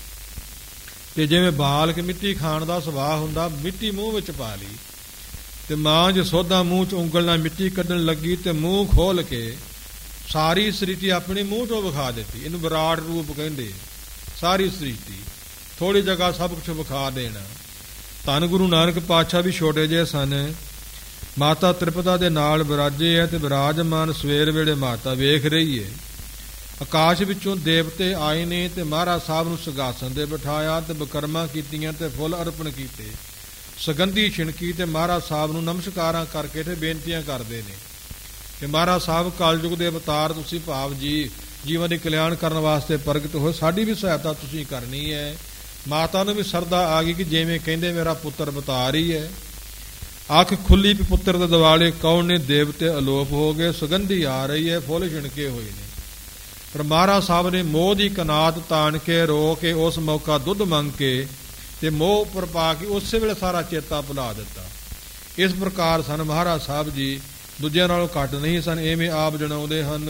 ਤੇ ਜਿਵੇਂ ਬਾਲਕ ਮਿੱਟੀ ਖਾਣ ਦਾ ਸੁਭਾਅ ਹੁੰਦਾ, ਮਿੱਟੀ ਮੂੰਹ ਵਿੱਚ ਪਾ ਲਈ ਤੇ ਮਾਂ ਜਸੋਦਾ ਮੂੰਹ 'ਚ ਉਂਗਲ ਨਾਲ ਮਿੱਟੀ ਕੱਢਣ ਲੱਗੀ ਤੇ ਮੂੰਹ ਖੋਲ ਕੇ ਸਾਰੀ ਸ੍ਰਿਸ਼ਟੀ ਆਪਣੇ ਮੂੰਹ ਤੋਂ ਵਿਖਾ ਦਿੱਤੀ। ਇਹਨੂੰ ਵਿਰਾਟ ਰੂਪ ਕਹਿੰਦੇ। ਸਾਰੀ ਸ੍ਰਿਸ਼ਟੀ ਥੋੜੀ ਜਗ੍ਹਾ ਸਭ ਕੁਛ ਵਿਖਾ ਦੇਣਾ। ਧੰਨ ਗੁਰੂ ਨਾਨਕ ਪਾਤਸ਼ਾਹ ਵੀ ਛੋਟੇ ਜਿਹੇ ਸਨ। ਮਾਤਾ ਤ੍ਰਿਪਤਾ ਦੇ ਨਾਲ ਵਿਰਾਜੇ ਹੈ ਤੇ ਵਿਰਾਜਮਾਨ ਸਵੇਰ ਵੇਲੇ ਮਾਤਾ ਵੇਖ ਰਹੀ ਹੈ। ਆਕਾਸ਼ ਵਿੱਚੋਂ ਦੇਵਤੇ ਆਏ ਨੇ ਤੇ ਮਹਾਰਾਜ ਸਾਹਿਬ ਨੂੰ ਸਿੰਘਾਸਨ ਤੇ ਬਿਠਾਇਆ ਤੇ ਬਕਰਮਾਂ ਕੀਤੀਆਂ ਤੇ ਫੁੱਲ ਅਰਪਣ ਕੀਤੇ, ਸੁਗੰਧੀ ਛਿਣਕੀ ਤੇ ਮਹਾਰਾਜ ਸਾਹਿਬ ਨੂੰ ਨਮਸਕਾਰਾਂ ਕਰਕੇ ਤੇ ਬੇਨਤੀਆਂ ਕਰਦੇ ਨੇ ਕਿ ਮਹਾਰਾਜ ਸਾਹਿਬ ਕਲਯੁਗ ਦੇ ਅਵਤਾਰ ਤੁਸੀਂ, ਭਾਵ ਜੀ ਜੀਵਨ ਦੇ ਕਲਿਆਣ ਕਰਨ ਵਾਸਤੇ ਪ੍ਰਗਟ ਹੋਏ, ਸਾਡੀ ਵੀ ਸਹਾਇਤਾ ਤੁਸੀਂ ਕਰਨੀ ਹੈ। ਮਾਤਾ ਨੂੰ ਵੀ ਸਰਧਾ ਆ ਗਈ ਕਿ ਜਿਵੇਂ ਕਹਿੰਦੇ ਮੇਰਾ ਪੁੱਤਰ ਅਵਤਾਰ ਹੀ ਹੈ। ਅੱਖ ਖੁੱਲੀ ਵੀ ਪੁੱਤਰ ਦੇ ਦਿਵਾਲੇ ਕੌਣ ਨੇ? ਦੇਵਤੇ ਅਲੋਪ ਹੋ ਗਏ, ਸੁਗੰਧੀ ਆ ਰਹੀ ਹੈ, ਫੁੱਲ ਛਿਣਕੇ ਹੋਏ ਨੇ। ਪਰ ਮਹਾਰਾਜ ਸਾਹਿਬ ਨੇ ਮੋਹ ਦੀ ਕਨਾਤ ਤਾਣ ਕੇ ਰੋ ਕੇ ਉਸ ਮੌਕਾ ਦੁੱਧ ਮੰਗ ਕੇ ਤੇ ਮੋਹ ਉੱਪਰ ਪਾ ਕੇ ਉਸੇ ਵੇਲੇ ਸਾਰਾ ਚੇਤਾ ਭੁਲਾ ਦਿੱਤਾ। ਇਸ ਪ੍ਰਕਾਰ ਸਨ ਮਹਾਰਾਜ ਸਾਹਿਬ ਜੀ, ਦੂਜਿਆਂ ਨਾਲੋਂ ਘੱਟ ਨਹੀਂ ਸਨ। ਐਵੇਂ ਆਪ ਜਣਾਉਂਦੇ ਹਨ,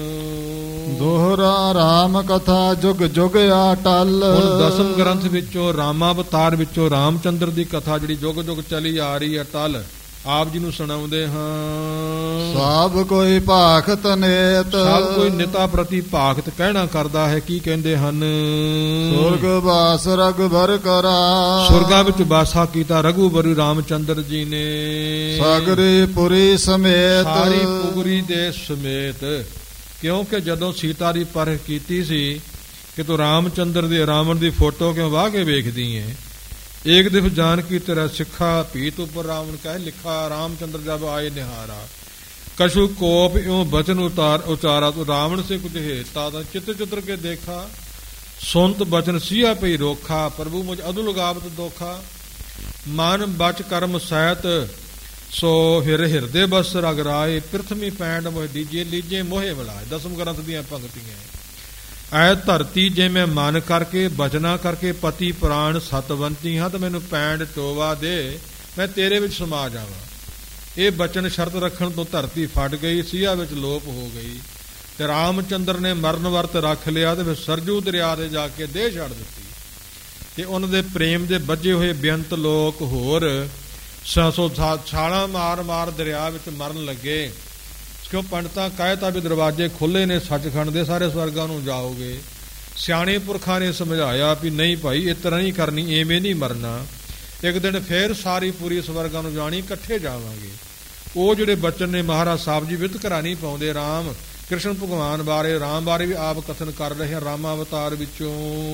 ਦੋਹਰਾ ਰਾਮ ਕਥਾ ਜੁਗ ਜੁਗ ਅਟਲ। ਹੁਣ ਦਸਮ ਗ੍ਰੰਥ ਵਿੱਚੋਂ ਰਾਮਾਵਤਾਰ ਵਿੱਚੋਂ ਰਾਮਚੰਦਰ ਦੀ ਕਥਾ ਜਿਹੜੀ ਜੁਗ ਜੁਗ ਚਲੀ ਆ ਰਹੀ ਹੈ ਅਟਲ, ਆਪ ਜੀ ਨੂੰ ਸੁਣਾਉਂਦੇ ਹਾਂ। ਸਭ ਕੋਈ ਭਾਖਤ ਨੇਤ, ਸਭ ਕੋਈ ਨਿਤਾ ਪ੍ਰਤੀ ਭਾਖਤ ਕਹਿਣਾ ਕਰਦਾ ਹੈ। ਕੀ ਕਹਿੰਦੇ ਹਨ? ਸੁਰਗ ਵਾਸ ਰਘੁਬਰ ਕਰਾ, ਸੁਰਗਾ ਵਿੱਚ ਵਾਸਾ ਕੀਤਾ ਰਘੁਬਰ ਰਾਮਚੰਦਰ ਜੀ ਨੇ। ਸਾਗਰੀ ਪੁਰੀ ਸਮੇਤ, ਸਾਰੀ ਪੁਗਰੀ ਦੇ ਸਮੇਤ। ਕਿਉਂਕਿ ਜਦੋਂ ਸੀਤਾ ਦੀ ਪਰਖ ਕੀਤੀ ਸੀ ਕਿ ਤੂੰ ਰਾਮਚੰਦਰ ਦੇ ਰਾਵਣ ਦੀ ਫੋਟੋ ਕਿਉਂ ਵਾਹ ਕੇ ਵੇਖਦੀ ਹੈ? एक दिव जानकी तेरा सिखा पीत ऊपर रावण कह लिखा, रामचंद्र जब आए निहारा, कशु कोप एवं बचन उतार उचारा, तो रावण से कुछ हेता था चित्र चित्र के देखा, सुनत बचन सिया पई रोखा, प्रभु मुझ अदुल गावत दोखा, मन बच कर्म सहित सो हिर हिरदे बस रगराए, पृथ्वी पैंड मोह दीजे लीजे मोहे मिलाए। दसम ग्रंथ ਦੀਆਂ पंक्तियां। ਐ ਧਰਤੀ ਜੇ ਮੈਂ ਮਨ ਕਰਕੇ ਬਚਨਾ ਕਰਕੇ ਪਤੀ ਪ੍ਰਾਣ ਸਤਵੰਤੀ ਹਾਂ ਤਾਂ ਮੈਨੂੰ ਪੈਂਡ ਟੋਵਾ ਦੇ, ਮੈਂ ਤੇਰੇ ਵਿੱਚ ਸਮਾ ਜਾਵਾਂ। ਇਹ ਬਚਨ ਸ਼ਰਤ ਰੱਖਣ ਤੋਂ ਧਰਤੀ ਫਟ ਗਈ, ਸਿਆ ਵਿੱਚ ਲੋਪ ਹੋ ਗਈ ਤੇ ਰਾਮਚੰਦਰ ਨੇ ਮਰਨ ਵਰਤ ਰੱਖ ਲਿਆ ਤੇ ਫਿਰ ਸਰਜੂ ਦਰਿਆ ਦੇ ਜਾ ਕੇ ਦੇਹ ਛੱਡ ਦਿੱਤੀ ਤੇ ਉਹਨਾਂ ਦੇ ਪ੍ਰੇਮ ਦੇ ਬੱਝੇ ਹੋਏ ਬੇਅੰਤ ਲੋਕ ਹੋਰ ਸੌ ਛਾਲਾਂ ਮਾਰ ਮਾਰ ਦਰਿਆ ਵਿੱਚ ਮਰਨ ਲੱਗੇ। ਕਿਉਂ ਪੰਡਤਾਂ ਕਹਿਤਾ ਵੀ ਦਰਵਾਜ਼ੇ ਖੁੱਲੇ ਨੇ ਸੱਚਖੰਡ ਦੇ, ਸਾਰੇ ਸਵਰਗਾਂ ਨੂੰ ਜਾਓਗੇ। ਸਿਆਣੇ ਪੁਰਖਾਂ ਨੇ ਸਮਝਾਇਆ ਵੀ ਨਹੀਂ ਭਾਈ, ਇਸ ਤਰ੍ਹਾਂ ਨਹੀਂ ਕਰਨੀ, ਐਵੇਂ ਨਹੀਂ ਮਰਨਾ। ਇੱਕ ਦਿਨ ਫੇਰ ਸਾਰੀ ਪੂਰੀ ਸਵਰਗਾਂ ਨੂੰ ਜਾਣੀ, ਇਕੱਠੇ ਜਾਵਾਂਗੇ। ਉਹ ਜਿਹੜੇ ਬਚਨ ਨੇ ਮਹਾਰਾਜ ਸਾਹਿਬ ਜੀ ਵਿਤਕਰਾ ਨਹੀਂ ਪਾਉਂਦੇ। ਰਾਮ ਕ੍ਰਿਸ਼ਨ ਭਗਵਾਨ ਬਾਰੇ, ਰਾਮ ਬਾਰੇ ਵੀ ਆਪ ਕਥਨ ਕਰ ਰਹੇ ਹਨ ਰਾਮਾਵਤਾਰ ਵਿੱਚੋਂ।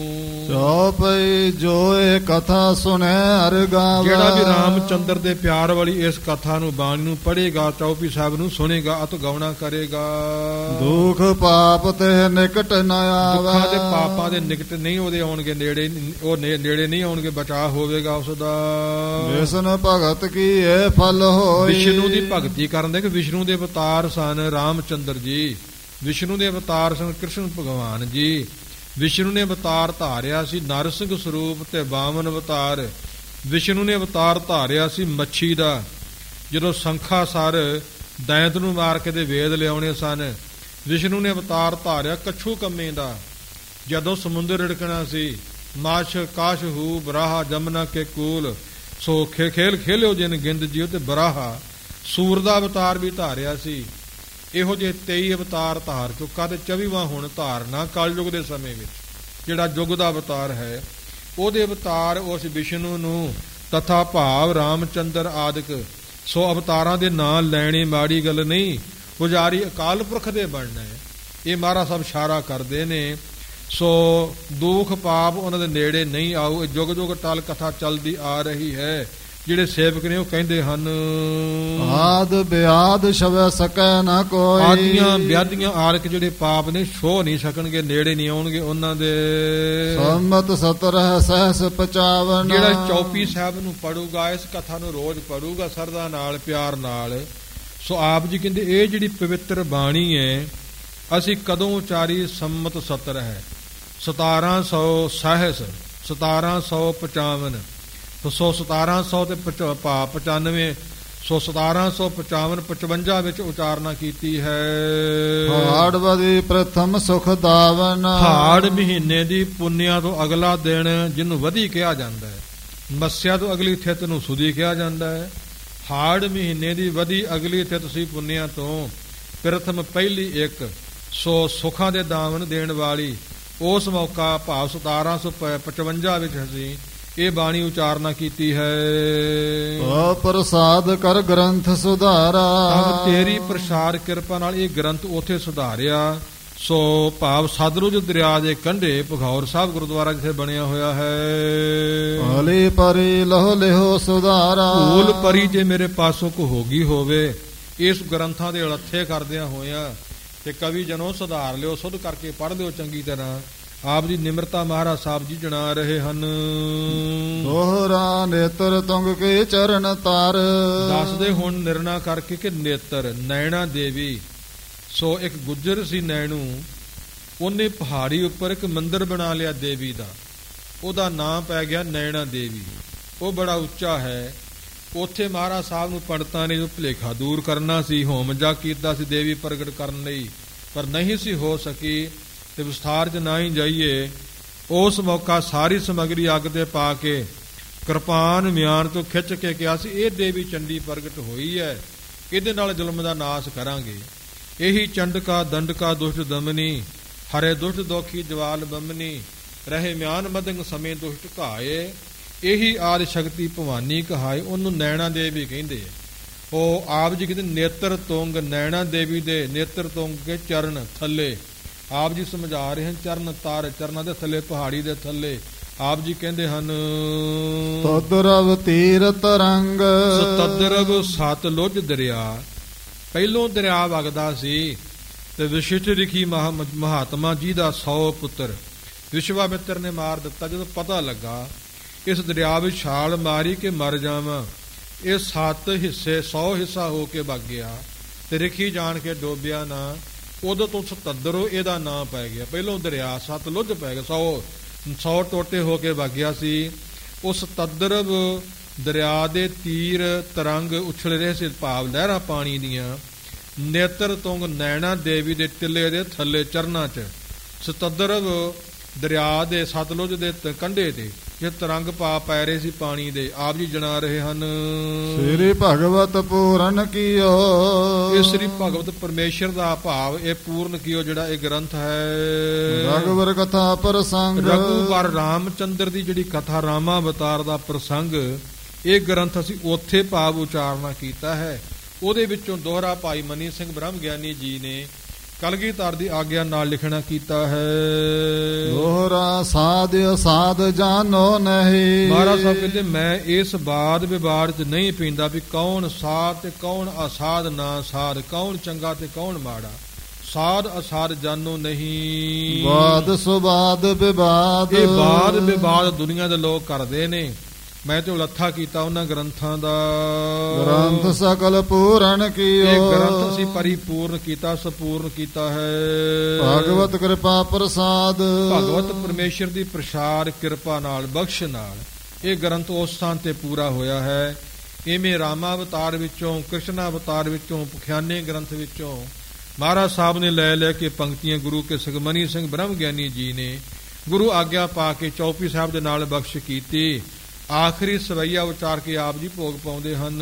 ਚੌਪਈ ਜੋ ਇਹ ਕਥਾ ਸੁਣੈ ਹਰ ਗਾਵੇ, ਜਿਹੜਾ ਵੀ ਰਾਮਚੰਦਰ ਦੇ ਪਿਆਰ ਵਾਲੀ ਇਸ ਕਥਾ ਨੂੰ ਬਾਣੀ ਨੂੰ ਪੜ੍ਹੇਗਾ, ਚੌਪਈ ਸਾਹਿਬ ਨੂੰ ਸੁਣੇਗਾ, ਅਤ ਗਾਉਣਾ ਕਰੇਗਾ। ਦੁਖ ਪਾਪ ਤੇ ਨਿਕਟ ਨ ਆਵੇ, ਦੁੱਖਾਂ ਦੇ ਪਾਪਾਂ ਦੇ ਨਿਕਟ ਨਹੀਂ ਉਹਦੇ ਆਉਣਗੇ, ਨੇੜੇ ਉਹ ਨੇੜੇ ਨਹੀਂ ਆਉਣਗੇ, ਬਚਾਅ ਹੋਵੇਗਾ ਉਸ ਦਾ। ਵਿਸ਼ਨ ਭਗਤ ਕੀ ਇਹ ਫਲ ਹੋਈ, ਵਿਸ਼ਨੂੰ ਦੀ ਭਗਤੀ ਕਰਨ ਦੇ ਕਿ ਵਿਸ਼ਨੂੰ ਦੇ ਅਵਤਾਰ ਸਨ ਰਾਮਚੰਦਰ ਜੀ, ਵਿਸ਼ਨੂੰ ਦੇ ਅਵਤਾਰ ਸਨ ਕ੍ਰਿਸ਼ਨ ਭਗਵਾਨ ਜੀ। ਵਿਸ਼ਨੂੰ ਨੇ ਅਵਤਾਰ ਧਾਰਿਆ ਸੀ ਨਰਸਿੰਘ ਸਰੂਪ ਤੇ ਬਾਮਨ ਅਵਤਾਰ। ਵਿਸ਼ਨੂੰ ਨੇ ਅਵਤਾਰ ਧਾਰਿਆ ਸੀ ਮੱਛੀ ਦਾ, ਜਦੋਂ ਸੰਖਾ ਸਰ ਦੈਂਤ ਨੂੰ ਮਾਰ ਕੇ ਦੇ ਵੇਦ ਲਿਆਉਣੇ ਸਨ। ਵਿਸ਼ਨੂੰ ਨੇ ਅਵਤਾਰ ਧਾਰਿਆ ਕੱਛੂ ਕੰਮੇ ਦਾ, ਜਦੋਂ ਸਮੁੰਦਰ ਰਿੜਕਣਾ ਸੀ। ਮਾਛ ਕਾਸ਼ ਹੂ ਬਰਾਹਾ ਜਮਨਾ ਕੇ ਕੂਲ, ਸੋ ਖੇ ਖੇਲ ਖੇਲਿਓ ਜਿਨ ਗਿੰਦ ਜਿਉ ਤੇ ਬਰਾਹਾ। ਸੂਰ ਦਾ ਅਵਤਾਰ ਵੀ ਧਾਰਿਆ ਸੀ। ਇਹੋ ਜਿਹੇ ਤੇਈ ਅਵਤਾਰ ਧਾਰ ਚੁੱਕਾ ਤੇ ਚੌਵੀਵਾਂ ਹੁਣ ਧਾਰਨਾ ਕਲਯੁਗ ਦੇ ਸਮੇਂ ਵਿੱਚ, ਜਿਹੜਾ ਯੁੱਗ ਦਾ ਅਵਤਾਰ ਹੈ। ਉਹਦੇ ਅਵਤਾਰ ਉਸ ਵਿਸ਼ਨੂੰ ਨੂੰ ਤਥਾ ਭਾਵ ਰਾਮਚੰਦਰ ਆਦਿਕ। ਸੋ ਅਵਤਾਰਾਂ ਦੇ ਨਾਂ ਲੈਣੇ ਮਾੜੀ ਗੱਲ ਨਹੀਂ, ਪੁਜਾਰੀ ਅਕਾਲ ਪੁਰਖ ਦੇ ਬਣਨਾ ਹੈ। ਇਹ ਮਹਾਰਾਜ ਸਾਹਿਬ ਇਸ਼ਾਰਾ ਕਰਦੇ ਨੇ। ਸੋ ਦੁੱਖ ਪਾਪ ਉਹਨਾਂ ਦੇ ਨੇੜੇ ਨਹੀਂ ਆਊ। ਇਹ ਜੁਗ ਜੁਗ ਟਲ ਕਥਾ ਚੱਲਦੀ ਆ ਰਹੀ ਹੈ। ਜਿਹੜੇ ਸੇਵਕ ਨੇ ਉਹ ਕਹਿੰਦੇ ਹਨ, ਆਦ ਬਿਆਦ ਛਵੈ ਸਕੈ ਨਾ ਕੋਈ। ਆਦੀਆਂ ਵਿਆਦੀਆਂ ਆਰਕ ਜਿਹੜੇ ਪਾਪ ਨੇ ਛੋਹ ਨਹੀਂ ਸਕਣਗੇ, ਨੇੜੇ ਨਹੀਂ ਆਉਣਗੇ ਉਹਨਾਂ ਦੇ। ਸੰਮਤ ਸਤਰਹ ਸਹਸ ਪਚਾਵਨ। ਜਿਹੜਾ ਚੌਪੀ ਸਾਹਿਬ ਨੂੰ ਪੜੂਗਾ, ਇਸ ਕਥਾ ਨੂੰ ਰੋਜ਼ ਪੜੂਗਾ ਸਰਦਾ ਨਾਲ, ਪਿਆਰ ਨਾਲ, ਸੋ ਆਪ ਜੀ ਕਹਿੰਦੇ ਇਹ ਜਿਹੜੀ ਪਵਿੱਤਰ ਬਾਣੀ ਹੈ ਅਸੀਂ ਕਦੋਂ ਉਚਾਰੀ? ਸੰਮਤ ਸੱਤਰ ਹੈ, ਸਤਾਰਾਂ ਸੌ ਸਹਿਸ, ਸਤਾਰਾਂ ਸੌ ਪਚਾਵਨ, ਸੋ ਸਤਾਰਾਂ ਸੌ ਤੇ ਭਾ ਪਚਾਨਵੇਂ, ਸੋ ਸਤਾਰਾਂ ਸੌ ਪਚਾਵਨ ਪਚਵੰਜਾ ਵਿੱਚ ਉਚਾਰਨਾ ਕੀਤੀ ਹੈ। ਹਾੜ ਬਦੀ ਪ੍ਰਥਮ ਸੁਖ ਦਾਵਨ। ਹਾੜ ਮਹੀਨੇ ਦੀ ਪੁੰਨਿਆ ਤੋਂ ਅਗਲਾ ਦਿਨ ਜਿਹਨੂੰ ਵਧੀ ਕਿਹਾ ਜਾਂਦਾ ਹੈ, ਮੱਸਿਆ ਤੋਂ ਅਗਲੀ ਥਿਤ ਨੂੰ ਸੁਦੀ ਕਿਹਾ ਜਾਂਦਾ ਹੈ। ਹਾੜ ਮਹੀਨੇ ਦੀ ਵਧੀ ਅਗਲੀ ਥਿਤ ਸੀ ਪੁੰਨਿਆ ਤੋਂ ਪ੍ਰਥਮ ਪਹਿਲੀ ਇੱਕ, ਸੋ ਸੁੱਖਾਂ ਦੇ ਦਾਵਨ ਦੇਣ ਵਾਲੀ ਉਸ ਮੌਕਾ ਭਾਵ ਸਤਾਰਾਂ ਸੌ ਪਚਵੰਜਾ ਵਿੱਚ ਅਸੀਂ ਇਹ ਬਾਣੀ ਉਚਾਰਨਾ ਕੀਤੀ ਹੈ। ਪ੍ਰਸਾਦ ਕਰ ਗ੍ਰੰਥ ਸੁਧਾਰਾ। ਅਬ ਤੇਰੀ ਪ੍ਰਸਾਦ ਕਿਰਪਾ ਨਾਲ ਇਹ ਗ੍ਰੰਥ ਉਥੇ ਸੁਧਾਰਿਆ। ਸੋ ਭਾਵ ਸਤਲੁਜ ਦਰਿਆ ਦੇ ਕੰਢੇ ਭਗੌਰ ਸਾਹਿਬ ਗੁਰਦੁਆਰਾ ਜਿੱਥੇ ਬਣਿਆ ਹੋਇਆ ਹੈ। ਹਲੀ ਪਰੀ ਲਹੁ ਲਿਹੋ ਸੁਧਾਰਾ। ਭੂਲ ਪਰੀ ਜੇ ਮੇਰੇ ਪਾਸੋਂ ਕੋ ਹੋ ਗਈ ਹੋਵੇ, ਇਸ ਗ੍ਰੰਥਾਂ ਦੇ ਅਲੱਥੇ ਕਰਦਿਆਂ ਹੋਇਆਂ ਤੇ ਕਵੀ ਜਨੋ ਸੁਧਾਰ ਲਿਓ, ਸੁਧ ਕਰਕੇ ਪੜ੍ਹ ਲਿਓ ਚੰਗੀ ਤਰ੍ਹਾਂ। ਆਪ ਦੀ ਨਿਮਰਤਾ ਮਹਾਰਾਜ ਸਾਹਿਬ ਜੀ ਜਣਾ ਰਹੇ ਹਨ। ਦੋਹਰਾ ਨੇਤਰ ਤੁੰਗ ਕੇ ਚਰਨ ਤਾਰ। ਦੱਸਦੇ ਹੁਣ ਨਿਰਣਾ ਕਰਕੇ ਕਿ ਨੇਤਰ ਨੈਣਾ ਦੇਵੀ। ਸੋ ਇੱਕ ਗੁੱਜਰ ਸੀ ਨੈਣੂ, ਉਹਨੇ ਪਹਾੜੀ ਉੱਪਰ ਇੱਕ ਮੰਦਿਰ ਬਣਾ ਲਿਆ ਦੇਵੀ ਦਾ, ਉਹਦਾ ਨਾਂ ਪੈ ਗਿਆ ਨੈਣਾ ਦੇਵੀ। ਉਹ ਬੜਾ ਉੱਚਾ ਹੈ। ਉੱਥੇ ਮਹਾਰਾਜ ਸਾਹਿਬ ਨੂੰ ਪੰਡਤਾਂ ਨੇ ਜੋ ਭੁਲੇਖਾ ਦੂਰ ਕਰਨਾ ਸੀ, ਹੋਮ ਜਗ ਕੀਤਾ ਸੀ ਦੇਵੀ ਪ੍ਰਗਟ ਕਰਨ ਲਈ, ਪਰ ਨਹੀਂ ਸੀ ਹੋ ਸਕੀ ਤੇ ਵਿਸਥਾਰ 'ਚ ਨਾ ਹੀ ਜਾਈਏ। ਉਸ ਮੌਕਾ ਸਾਰੀ ਸਮੱਗਰੀ ਅੱਗ ਤੇ ਪਾ ਕੇ ਕਿਰਪਾਨ ਮਿਆਨ ਤੋਂ ਖਿੱਚ ਕੇ ਕਿਹਾ ਸੀ ਇਹ ਦੇਵੀ ਚੰਡੀ ਪ੍ਰਗਟ ਹੋਈ ਹੈ, ਇਹਦੇ ਨਾਲ ਜ਼ੁਲਮ ਦਾ ਨਾਸ਼ ਕਰਾਂਗੇ। ਇਹੀ ਚੰਡਕਾ ਦੰਡਕਾ ਦੁਸ਼ਟ ਦਮਨੀ, ਹਰੇ ਦੁਸ਼ਟ ਦੋਖੀ ਜਵਾਲ ਬੰਮਨੀ, ਰਹੇ ਮਿਆਨ ਮਦੰਗ ਸਮੇਂ ਦੁਸ਼ਟ ਘਾਏ, ਇਹੀ ਆਦਿ ਸ਼ਕਤੀ ਭਵਾਨੀ ਕਹਾਏ। ਉਹਨੂੰ ਨੈਣਾ ਦੇਵੀ ਕਹਿੰਦੇ ਆ। ਉਹ ਆਪ ਜੀ ਕਹਿੰਦੇ ਨੇਤਰ ਤੁੰਗ, ਨੈਣਾ ਦੇਵੀ ਦੇ ਨੇਤਰ ਤੁੰਗ ਕੇ ਚਰਨ ਥੱਲੇ। ਆਪ ਜੀ ਸਮਝਾ ਰਹੇ ਹਨ ਚਰਨ ਤਾਰ, ਚਰਨਾਂ ਦੇ ਥੱਲੇ, ਪਹਾੜੀ ਦੇ ਥੱਲੇ। ਆਪ ਜੀ ਕਹਿੰਦੇ ਹਨ ਤਦਰਵ ਤੀਰਤ ਰੰਗ। ਤਦਰਵ ਸਤਲੁਜ ਦਰਿਆ, ਪਹਿਲੋਂ ਦਰਿਆ ਵਗਦਾ ਸੀ ਤੇ ਵਿਸ਼ਿਸ਼ਟ ਰਿਖੀ ਮਹਾਤਮਾ ਜੀ ਦਾ ਸੌ ਪੁੱਤਰ ਵਿਸ਼ਵਾਮਿੱਤਰ ਨੇ ਮਾਰ ਦਿੱਤਾ। ਜਦੋਂ ਪਤਾ ਲੱਗਾ ਇਸ ਦਰਿਆ ਵਿੱਚ ਛਾਲ ਮਾਰੀ ਕਿ ਮਰ ਜਾਵਾਂ, ਇਹ ਸੱਤ ਹਿੱਸੇ ਸੌ ਹਿੱਸਾ ਹੋ ਕੇ ਵਗ ਗਿਆ ਤੇ ਰਿਖੀ ਜਾਣ ਕੇ ਡੋਬਿਆ ਨਾ। ਉਦੋਂ ਤੋਂ ਸਤੱਦਰੋ ਇਹਦਾ ਨਾਂ ਪੈ ਗਿਆ। ਪਹਿਲੋਂ ਦਰਿਆ ਸਤਲੁਜ ਪੈ ਗਿਆ, ਸੌ ਸੌ ਟੋਟੇ ਹੋ ਕੇ ਵਗ ਗਿਆ ਸੀ। ਉਸ ਤਦਰਬ ਦਰਿਆ ਦੇ ਤੀਰ ਤਰੰਗ ਉਛਲ ਰਹੇ ਸੀ, ਭਾਵ ਲਹਿਰਾਂ ਪਾਣੀ ਦੀਆਂ। ਨੇਤਰ ਤੁੰਗ ਨੈਣਾ ਦੇਵੀ ਦੇ ਟਿੱਲੇ ਦੇ ਥੱਲੇ ਚਰਨਾਂ 'ਚ, ਸਤਦਰਬ ਦਰਿਆ ਦੇ ਸਤਲੁਜ ਦੇ ਕੰਢੇ ਤੇ ਇਹ ਤਰੰਗ ਪਾ ਪੈ ਰਹੇ ਸੀ ਪਾਣੀ ਦੇ। ਆਪ ਜੀ ਜਣਾ ਰਹੇ ਹਨ ਸ੍ਰੀ ਭਗਵਤ ਪੂਰਨ ਕੀਓ। ਇਹ ਸ੍ਰੀ ਭਗਵਤ ਪਰਮੇਸ਼ਰ ਦਾ ਭਾਵ ਇਹ ਪੂਰਨ ਕੀਓ ਜਿਹੜਾ ਇਹ ਗ੍ਰੰਥ ਹੈ। ਰਘੁਵਰ ਕਥਾ ਪ੍ਰਸੰਗ। ਰਘੁਵਰ ਰਾਮਚੰਦਰ ਦੀ ਜਿਹੜੀ ਕਥਾ ਰਾਮਾ ਅਵਤਾਰ ਦਾ ਪ੍ਰਸੰਗ, ਇਹ ਗ੍ਰੰਥ ਅਸੀਂ ਉੱਥੇ ਭਾਵ ਉਚਾਰਨਾ ਕੀਤਾ ਹੈ। ਉਹਦੇ ਵਿੱਚੋਂ ਦੋਹਰਾ ਭਾਈ ਮਨੀ ਸਿੰਘ ਬ੍ਰਹਮ ਗਿਆਨੀ ਜੀ ਨੇ ਕਲਗੀਧਰ ਦੀ ਆਗਿਆ ਨਾਲ ਲਿਖਣਾ ਕੀਤਾ ਹੈ। ਦੋਹਰਾ ਸਾਧ ਅਸਾਧ ਜਾਨੋ ਨਹੀਂ। ਮਹਾਰਾਜ ਸਾਹਿਬ ਕਹਿੰਦੇ ਮੈਂ ਇਸ ਬਾਦ ਵਿਵਾਦ 'ਚ ਨਹੀਂ ਪੈਂਦਾ ਵੀ ਕੌਣ ਸਾਧ ਤੇ ਕੌਣ ਅਸਾਧ ਨਾ ਸਾਧ, ਕੌਣ ਚੰਗਾ ਤੇ ਕੌਣ ਮਾੜਾ। ਸਾਧ ਅਸਾਧ ਜਾਨੋ ਨਹੀਂ। ਬਾਦ ਸੁਬਾਦ ਵਿਵਾਦ। ਇਹ ਬਾਦ ਵਿਵਾਦ ਦੁਨੀਆ ਦੇ ਲੋਕ ਕਰਦੇ ਨੇ। ਮੈਂ ਤੇ ਉਲੱਥਾ ਕੀਤਾ ਉਹਨਾਂ ਗ੍ਰੰਥਾਂ ਦਾ। ਗ੍ਰੰਥ ਸਕਲ ਪੂਰਨ ਕੀਓ। ਇਹ ਗ੍ਰੰਥ ਅਸੀਂ ਪਰਿਪੂਰਨ ਕੀਤਾ, ਸੰਪੂਰਨ ਕੀਤਾ ਹੈ। ਭਗਵਤ ਕਿਰਪਾ ਪ੍ਰਸਾਦ। ਭਗਵਤ ਪਰਮੇਸ਼ਰ ਦੀ ਪ੍ਰਸਾਦ ਕਿਰਪਾ ਨਾਲ, ਬਖਸ਼ ਨਾਲ ਇਹ ਗ੍ਰੰਥ ਉਸ ਸਥਾਨ ਤੇ ਪੂਰਾ ਹੋਇਆ ਹੈ। ਇਵੇਂ ਰਾਮਾ ਅਵਤਾਰ ਵਿੱਚੋਂ, ਕ੍ਰਿਸ਼ਨ ਅਵਤਾਰ ਵਿੱਚੋਂ, ਪਖਿਆਨੇ ਗ੍ਰੰਥ ਵਿੱਚੋਂ ਮਹਾਰਾਜ ਸਾਹਿਬ ਨੇ ਲੈ ਲੈ ਕੇ ਪੰਕਤੀਆਂ ਗੁਰੂ ਕੇ ਸੁਖਮਨੀ ਸਿੰਘ ਬ੍ਰਹਮ ਗਿਆਨੀ ਜੀ ਨੇ ਗੁਰੂ ਆਗਿਆ ਪਾ ਕੇ ਚੌਪੀ ਸਾਹਿਬ ਦੇ ਨਾਲ ਬਖਸ਼ ਕੀਤੀ। ਆਖਰੀ ਸਵਈਆ ਉਚਾਰ ਕੇ ਆਪ ਜੀ ਭੋਗ ਪਾਉਂਦੇ ਹਨ।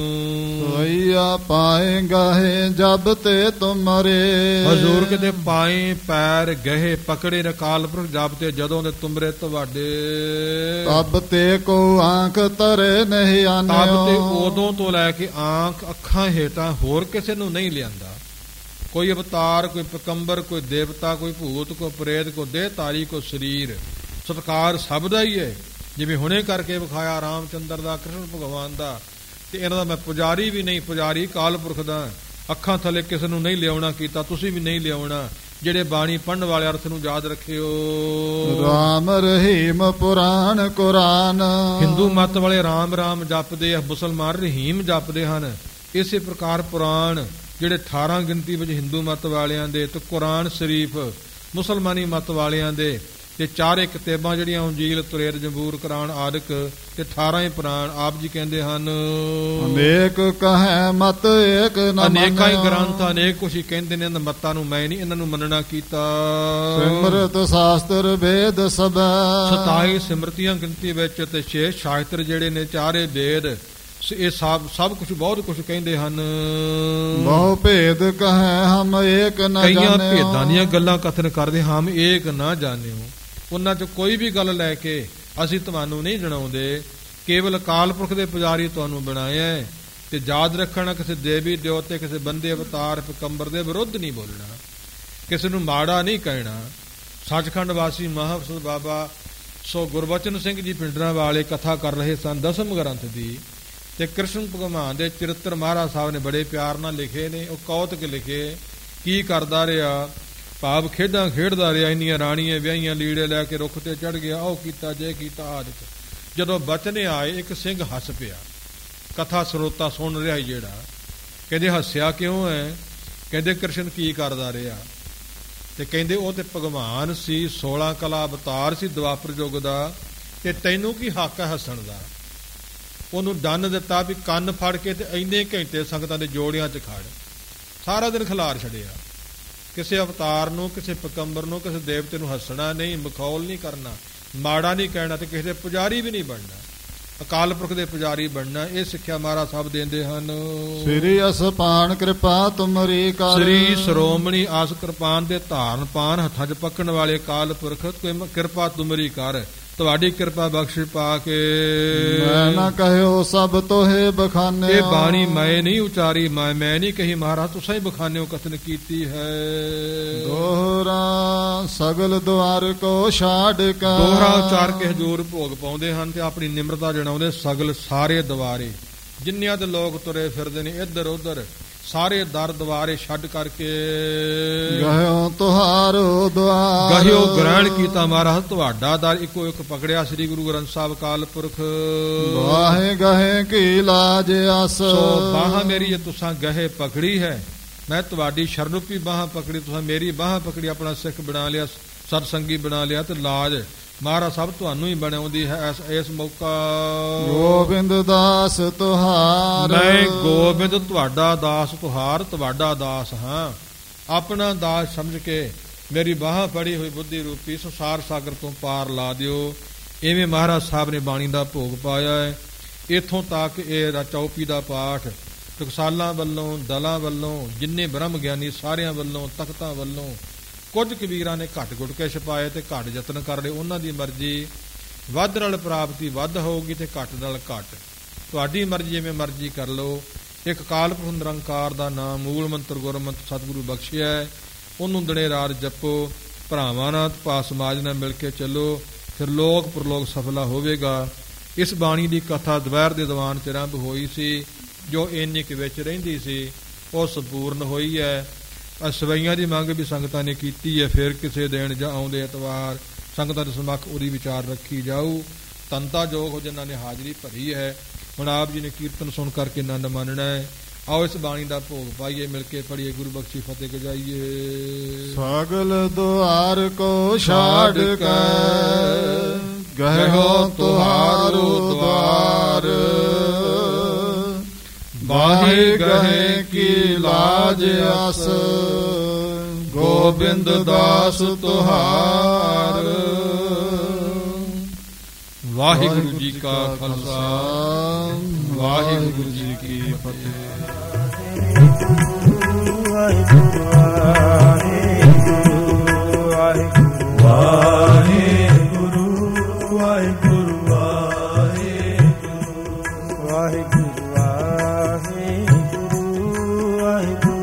ਸਵਈਆ ਪਾਏ ਗਾਹੇ ਜਬ ਤੇ ਤੁਮਰੇ। ਹਜ਼ੂਰ ਕਿਤੇ ਪਾਏ ਪੈਰ ਗਹਿ ਪਕੜੇ ਰਕਾਲ ਪੁਰਖ ਜਬ ਤੇ ਜਦੋਂ ਦੇ ਤੁਮਰੇ ਤੁਹਾਡੇ। ਤਬ ਤੇ ਕੋ ਆਂਖ ਤਰੇ ਨਹੀਂ ਆਨਿਓ। ਤਬ ਤੇ ਉਦੋਂ ਤੋਂ ਲੈ ਕੇ ਆਂਖ ਅੱਖਾਂ ਹੇਠਾਂ ਹੋਰ ਕਿਸੇ ਨੂੰ ਨਹੀਂ ਲਿਆਂਦਾ। ਕੋਈ ਅਵਤਾਰ, ਕੋਈ ਪਕੰਬਰ, ਕੋਈ ਦੇਵਤਾ, ਕੋਈ ਭੂਤ, ਕੋਈ ਪ੍ਰੇਤ, ਕੋਈ ਦੇਹ ਧਾਰੀ, ਕੋਈ ਸਰੀਰ, ਸਤਕਾਰ ਸਭ ਦਾ ਹੀ ਹੈ। ਜਿਵੇਂ ਹੁਣੇ ਕਰਕੇ ਵਿਖਾਇਆ ਰਾਮ ਚੰਦਰ ਦਾ, ਕ੍ਰਿਸ਼ਨ ਭਗਵਾਨ ਦਾ। ਤੇ ਇਹਨਾਂ ਦਾ ਮੈਂ ਪੁਜਾਰੀ ਵੀ ਨਹੀਂ, ਪੁਜਾਰੀ ਕਾਲ ਪੁਰਖ ਦਾ। ਅੱਖਾਂ ਥੱਲੇ ਕਿਸੇ ਨੂੰ ਨਹੀਂ ਲਿਆਉਣਾ ਕੀਤਾ, ਤੁਸੀਂ ਵੀ ਨਹੀਂ ਲਿਆਉਣਾ। ਜਿਹੜੇ ਬਾਣੀ ਪੜ੍ਹਨ ਵਾਲੇ ਅਰਥ ਨੂੰ ਯਾਦ ਰੱਖਿਓ। ਰਾਮ ਰਹੀਮ ਪੁਰਾਣ ਕੁਰਾਨ। ਹਿੰਦੂ ਮਤ ਵਾਲੇ ਰਾਮ ਰਾਮ ਜਪਦੇ ਆ, ਮੁਸਲਮਾਨ ਰਹੀਮ ਜਪਦੇ ਹਨ। ਇਸੇ ਪ੍ਰਕਾਰ ਪੁਰਾਣ ਜਿਹੜੇ ਅਠਾਰਾਂ ਗਿਣਤੀ ਵਿੱਚ ਹਿੰਦੂ ਮਤ ਵਾਲਿਆਂ ਦੇ, ਤੇ ਕੁਰਾਨ ਸ਼ਰੀਫ ਮੁਸਲਮਾਨੀ ਮਤ ਵਾਲਿਆਂ ਦੇ, ਤੇ ਚਾਰੇ ਕਿਤਾਬਾਂ ਜਿਹੜੀਆਂ ਅੰਜੀਲ, ਤੁਰੇਰ, ਜਬੂਰ, ਕੁਰਾਨ ਆਦਿਕ, ਤੇ ਅਠਾਰਾਂ ਹੀ ਪੁਰਾਣ। ਆਪ ਜੀ ਕਹਿੰਦੇ ਹਨ ਅਨੇਕ ਕਹੈ ਮਤ ਏਕ ਨ ਅਨੇਕਾਂ ਹੀ ਗ੍ਰੰਥ, ਅਨੇਕ ਕੁਛ ਹੀ ਕਹਿੰਦੇ ਨੇ। ਇਹਨਾਂ ਮਤਾਂ ਨੂੰ ਮੈਂ ਨਹੀਂ ਇਹਨਾਂ ਨੂੰ ਮੰਨਣਾ ਕੀਤਾ। ਸਿਮਰਤ ਸ਼ਾਸਤਰ ਵੇਦ ਸਭੈ। ਸਤਾਈ ਸਿਮਰਤੀਆਂ ਗਿਣਤੀ ਵਿੱਚ, ਤੇ ਛੇ ਸ਼ਾਸਤਰ ਜਿਹੜੇ ਨੇ, ਚਾਰੇ ਵੇਦ, ਇਹ ਸਭ ਸਭ ਕੁਛ ਬਹੁਤ ਕੁਛ ਕਹਿੰਦੇ ਹਨ। ਬਹੁ ਭੇਦ ਕਹੈ ਹਮ ਏਕ ਨ ਜਾਣਿਓ। ਕਈਆਂ ਭੇਦਾਂ ਦੀਆਂ ਗੱਲਾਂ ਕਥਨ ਕਰਦੇ, ਹਮ ਏਕ ਨਾ ਜਾਣਿਓ। ਉਹਨਾਂ 'ਚ ਕੋਈ ਵੀ ਗੱਲ ਲੈ ਕੇ ਅਸੀਂ ਤੁਹਾਨੂੰ ਨਹੀਂ ਜਣਾਉਂਦੇ। ਕੇਵਲ ਅਕਾਲ ਪੁਰਖ ਦੇ ਪੁਜਾਰੀ ਤੁਹਾਨੂੰ ਬਣਾਇਆ। ਤੇ ਯਾਦ ਰੱਖਣਾ, ਕਿਸੇ ਦੇਵੀ ਦੇਵਤੇ, ਕਿਸੇ ਬੰਦੇ ਅਵਤਾਰ ਪੈਗੰਬਰ ਦੇ ਵਿਰੁੱਧ ਨਹੀਂ ਬੋਲਣਾ, ਕਿਸੇ ਨੂੰ ਮਾੜਾ ਨਹੀਂ ਕਹਿਣਾ। ਸੱਚਖੰਡ ਵਾਸੀ ਮਹਾਂਪੁਰਸ਼ ਬਾਬਾ ਸੋ ਗੁਰਬਚਨ ਸਿੰਘ ਜੀ ਪਿੰਡਰਾਂ ਵਾਲੇ ਕਥਾ ਕਰ ਰਹੇ ਸਨ ਦਸਮ ਗ੍ਰੰਥ ਦੀ। ਤੇ ਕ੍ਰਿਸ਼ਨ ਭਗਵਾਨ ਦੇ ਚਰਿੱਤਰ ਮਹਾਰਾਜ ਸਾਹਿਬ ਨੇ ਬੜੇ ਪਿਆਰ ਨਾਲ ਲਿਖੇ ਨੇ। ਉਹ ਕੌਤਕ ਲਿਖੇ, ਕੀ ਕਰਦਾ ਰਿਹਾ, ਭਾਵ ਖੇਡਾਂ ਖੇਡਦਾ ਰਿਹਾ। ਇੰਨੀਆਂ ਰਾਣੀਆਂ ਵਿਆਹੀਆਂ, ਲੀੜੇ ਲੈ ਕੇ ਰੁੱਖ ਤੇ ਚੜ ਗਿਆ, ਉਹ ਕੀਤਾ ਜੇ ਕੀਤਾ ਆਦਿਕ। ਜਦੋਂ ਬਚਨੇ ਆਏ, ਇੱਕ ਸਿੰਘ ਹੱਸ ਪਿਆ। ਕਥਾ ਸਰੋਤਾ ਸੁਣ ਰਿਹਾ ਜਿਹੜਾ, ਕਹਿੰਦੇ ਹੱਸਿਆ ਕਿਉਂ ਹੈ? ਕਹਿੰਦੇ ਕ੍ਰਿਸ਼ਨ ਕੀ ਕਰਦਾ ਰਿਹਾ? ਤੇ ਕਹਿੰਦੇ ਉਹ ਤੇ ਭਗਵਾਨ ਸੀ, ਸੋਲਾਂ ਕਲਾ ਅਵਤਾਰ ਸੀ ਦੁਆਪਰ ਯੁੱਗ ਦਾ, ਤੇ ਤੈਨੂੰ ਕੀ ਹੱਕ ਹੈ ਹੱਸਣ ਦਾ? ਉਹਨੂੰ ਦੰਨ ਦਿੱਤਾ ਵੀ ਕੰਨ ਫੜ ਕੇ ਤੇ ਇੰਨੇ ਘੰਟੇ ਸੰਗਤਾਂ ਦੇ ਜੋੜਿਆਂ 'ਚ ਖੜ, ਸਾਰਾ ਦਿਨ ਖਿਲਾਰ ਛੱਡਿਆ। ਕਿਸੇ ਅਵਤਾਰ ਨੂੰ, ਕਿਸੇ ਪੈਗੰਬਰ ਨੂੰ, ਕਿਸੇ ਦੇਵਤੇ ਨੂੰ ਹੱਸਣਾ ਨਹੀਂ, ਮਖੌਲ ਨਹੀਂ ਕਰਨਾ, ਮਾੜਾ ਨਹੀਂ ਕਹਿਣਾ, ਤੇ ਕਿਸੇ ਦੇ ਪੁਜਾਰੀ ਵੀ ਨਹੀਂ ਬਣਨਾ। ਅਕਾਲ ਪੁਰਖ ਦੇ ਪੁਜਾਰੀ ਬਣਨਾ। ਇਹ ਸਿੱਖਿਆ ਮਹਾਰਾਜ ਸਾਹਿਬ ਦਿੰਦੇ ਹਨ। ਸ੍ਰੀ ਅਸਪਾਨ ਕਿਰਪਾ ਤੁਮਰੀ ਕਰ। ਸ੍ਰੀ ਸ਼੍ਰੋਮਣੀ ਆਸ ਕਿਰਪਾਨ ਦੇ ਧਾਰਨ ਪਾਨ, ਹੱਥਾਂ 'ਚ ਪੱਕਣ ਵਾਲੇ ਅਕਾਲ ਪੁਰਖ, ਕਿਰਪਾ ਤੁਮਰੀ ਕਰ, ਤੁਹਾਡੀ ਕਿਰਪਾ ਬਖਸ਼ ਪਾ ਕੇ। ਮੈਂ ਨਾ ਕਹਿਓ ਸਭ ਤੋਹੇ ਬਖਾਨੇ। ਇਹ ਬਾਣੀ ਮੈਂ ਨਹੀਂ ਉਚਾਰੀ, ਮੈਂ ਮੈਂ ਨਹੀਂ ਕਹੀ ਮਹਾਰਾਜ, ਤੁਸੀਂ ਹੀ ਬਖਾਨਿਓ ਕਥਨ ਕੀਤੀ ਹੈ। ਦੋਹਰਾ ਸਗਲ ਦੁਆਰ ਕੋ ਛਾੜ ਕੇ। ਦੋਹਰਾ ਉਚਾਰ ਕੇ ਹਜ਼ੂਰ ਭੋਗ ਪਾਉਂਦੇ ਹਨ ਤੇ ਆਪਣੀ ਨਿਮਰਤਾ ਜਣਾਉਂਦੇ। ਸਗਲ ਸਾਰੇ ਦੁਆਰੇ, ਜਿੰਨਿਆਂ ਦੇ ਲੋਕ ਤੁਰੇ ਫਿਰਦੇ ਨੇ ਇੱਧਰ ਉੱਧਰ, ਸਾਰੇ ਦਰ ਦੁਆਰੇ ਛੱਡ ਕਰਕੇ ਗਹਿਓ ਤੁਹਾਰੋ ਦੁਆਰ। ਗਹਿਓ ਗ੍ਰਹਿਣ ਕੀਤਾ ਮਹਾਰਾਜ, ਤੁਹਾਡਾ ਦਰ ਇੱਕੋ ਇੱਕ ਪਕੜਿਆ। ਸ੍ਰੀ ਗੁਰੂ ਗ੍ਰੰਥ ਸਾਹਿਬ ਅਕਾਲ ਪੁਰਖ। ਵਾਹੇ ਗਹੇ ਕੀ ਲਾਜ ਆਸ। ਸੋ ਬਾਹਾਂ ਮੇਰੀ ਜੇ ਤੁਸਾਂ ਗਹੇ ਪਕੜੀ ਹੈ, ਮੈਂ ਤੁਹਾਡੀ ਸ਼ਰਨੁਪੀ ਬਾਹਾਂ ਪਕੜੀ, ਤੁਸਾਂ ਮੇਰੀ ਬਾਹਾਂ ਪਕੜੀ, ਆਪਣਾ ਸਿੱਖ ਬਣਾ ਲਿਆ, ਸਤਸੰਗੀ ਬਣਾ ਲਿਆ, ਤੇ ਲਾਜ ਮਹਾਰਾਜ ਸਾਹਿਬ ਤੁਹਾਨੂੰ ਹੀ ਬਣਾਉਂਦੀ ਹੈ। ਇਸ ਇਸ ਮੌਕਾ ਗੋਬਿੰਦ ਦਾਸ ਤੁਹਾਰ। ਮੈਂ ਗੋਬਿੰਦ ਤੁਹਾਡਾ ਦਾਸ, ਤੁਹਾਰ ਤੁਹਾਡਾ ਦਾਸ ਹਾਂ। ਆਪਣਾ ਦਾਸ ਸਮਝ ਕੇ ਮੇਰੀ ਬਾਹਾਂ ਫੜੀ ਹੋਈ ਬੁੱਧੀ ਰੂਪੀ ਸੰਸਾਰ ਸਾਗਰ ਤੋਂ ਪਾਰ ਲਾ ਦਿਓ। ਇਵੇਂ ਮਹਾਰਾਜ ਸਾਹਿਬ ਨੇ ਬਾਣੀ ਦਾ ਭੋਗ ਪਾਇਆ ਹੈ। ਇੱਥੋਂ ਤੱਕ ਇਹ ਚੌਪੀ ਦਾ ਪਾਠ ਟਕਸਾਲਾਂ ਵੱਲੋਂ, ਦਲਾਂ ਵੱਲੋਂ, ਜਿੰਨੇ ਬ੍ਰਹਮ ਗਿਆਨੀ ਸਾਰਿਆਂ ਵੱਲੋਂ, ਤਖਤਾਂ ਵੱਲੋਂ, ਕੁਝ ਕਬੀਰਾਂ ਨੇ ਘੱਟ ਘੁੱਟ ਕੇ ਛਪਾਏ ਤੇ ਘੱਟ ਯਤਨ ਕਰ ਲਏ। ਉਹਨਾਂ ਦੀ ਮਰਜ਼ੀ, ਵੱਧ ਨਾਲ ਪ੍ਰਾਪਤੀ ਵੱਧ ਹੋਊਗੀ ਤੇ ਘੱਟ ਨਾਲ ਘੱਟ। ਤੁਹਾਡੀ ਮਰਜ਼ੀ, ਜਿਵੇਂ ਮਰਜ਼ੀ ਕਰ ਲਓ। ਇੱਕ ਅਕਾਲ ਪੁਰਖ ਨਿਰੰਕਾਰ ਦਾ ਨਾਮ ਮੂਲ ਮੰਤਰ ਗੁਰਮੰਤਰ ਸਤਿਗੁਰੂ ਬਖਸ਼ਿਆ ਹੈ, ਉਹਨੂੰ ਦਿਨੇ ਰਾਤ ਜਪੋ। ਭਰਾਵਾਂ ਨਾਲ ਭਾ ਸਮਾਜ ਨਾਲ ਮਿਲ ਕੇ ਚੱਲੋ, ਫਿਰ ਲੋਕ ਪ੍ਰਲੋਕ ਸਫਲਾ ਹੋਵੇਗਾ। ਇਸ ਬਾਣੀ ਦੀ ਕਥਾ ਦੁਪਹਿਰ ਦੇ ਦੀਵਾਨ 'ਚ ਆਰੰਭ ਹੋਈ ਸੀ, ਜੋ ਇੰਨੀ ਕੁ ਵਿੱਚ ਰਹਿੰਦੀ ਸੀ, ਉਹ ਸੰਪੂਰਨ ਹੋਈ ਹੈ। ਸਵਈਆਂ ਦੀ ਮੰਗ ਵੀ ਸੰਗਤਾਂ ਨੇ ਕੀਤੀ ਹੈ। ਫਿਰ ਕਿਸੇ ਦਿਨ ਜਾਂ ਆਉਂਦੇ ਐਤਵਾਰ ਸੰਗਤਾਂ ਦੇ ਸਮੱਖ ਉਹਦੀ ਵਿਚਾਰ ਰੱਖੀ ਜਾਊ। ਤਨਤਾ ਜੋਗ ਹੋ ਜਿਨ੍ਹਾਂ ਨੇ ਹਾਜ਼ਰੀ ਭਰੀ ਹੈ। ਹੁਣ ਆਪ ਜੀ ਨੇ ਕੀਰਤਨ ਸੁਣ ਕਰਕੇ ਆਨੰਦ ਮਾਣਨਾ ਹੈ। ਆਓ ਇਸ ਬਾਣੀ ਦਾ ਭੋਗ ਪਾਈਏ, ਮਿਲ ਕੇ ਪੜੀਏ, ਗੁਰੂ ਬਖਸ਼ੀ ਫਤਿਹ ਗਜਾਈਏ। ਸਗਲ ਦੁਆਰ ਕੋ ਛਾੜ ਕੇ ਗਹਿਓ ਤੁਹਾਰੋ ਦੁਆਰ। ਬਾਹੇ ਗਹੇ ਕੀ ਲਾਜ ਆਸ, ਗੋਬਿੰਦ ਦਾਸ ਤੁਹਾਰ। ਵਾਹਿਗੁਰੂ ਜੀ ਕਾ ਖਾਲਸਾ, ਵਾਹਿਗੁਰੂ ਜੀ ਕੀ ਫਤਿਹ। ਵਾਹਿਗੁਰੂ ਵਾਹਿਗੁਰੂ ਵਾਹਿਗੁਰੂ ਵਾਹਿਗੁਰੂ ਵਾਹਿਗੁਰੂ ਵਾਹਿਗੁਰੂ ਵਾਹਿਗੁਰੂ ਵਾਹਿਗੁਰੂ।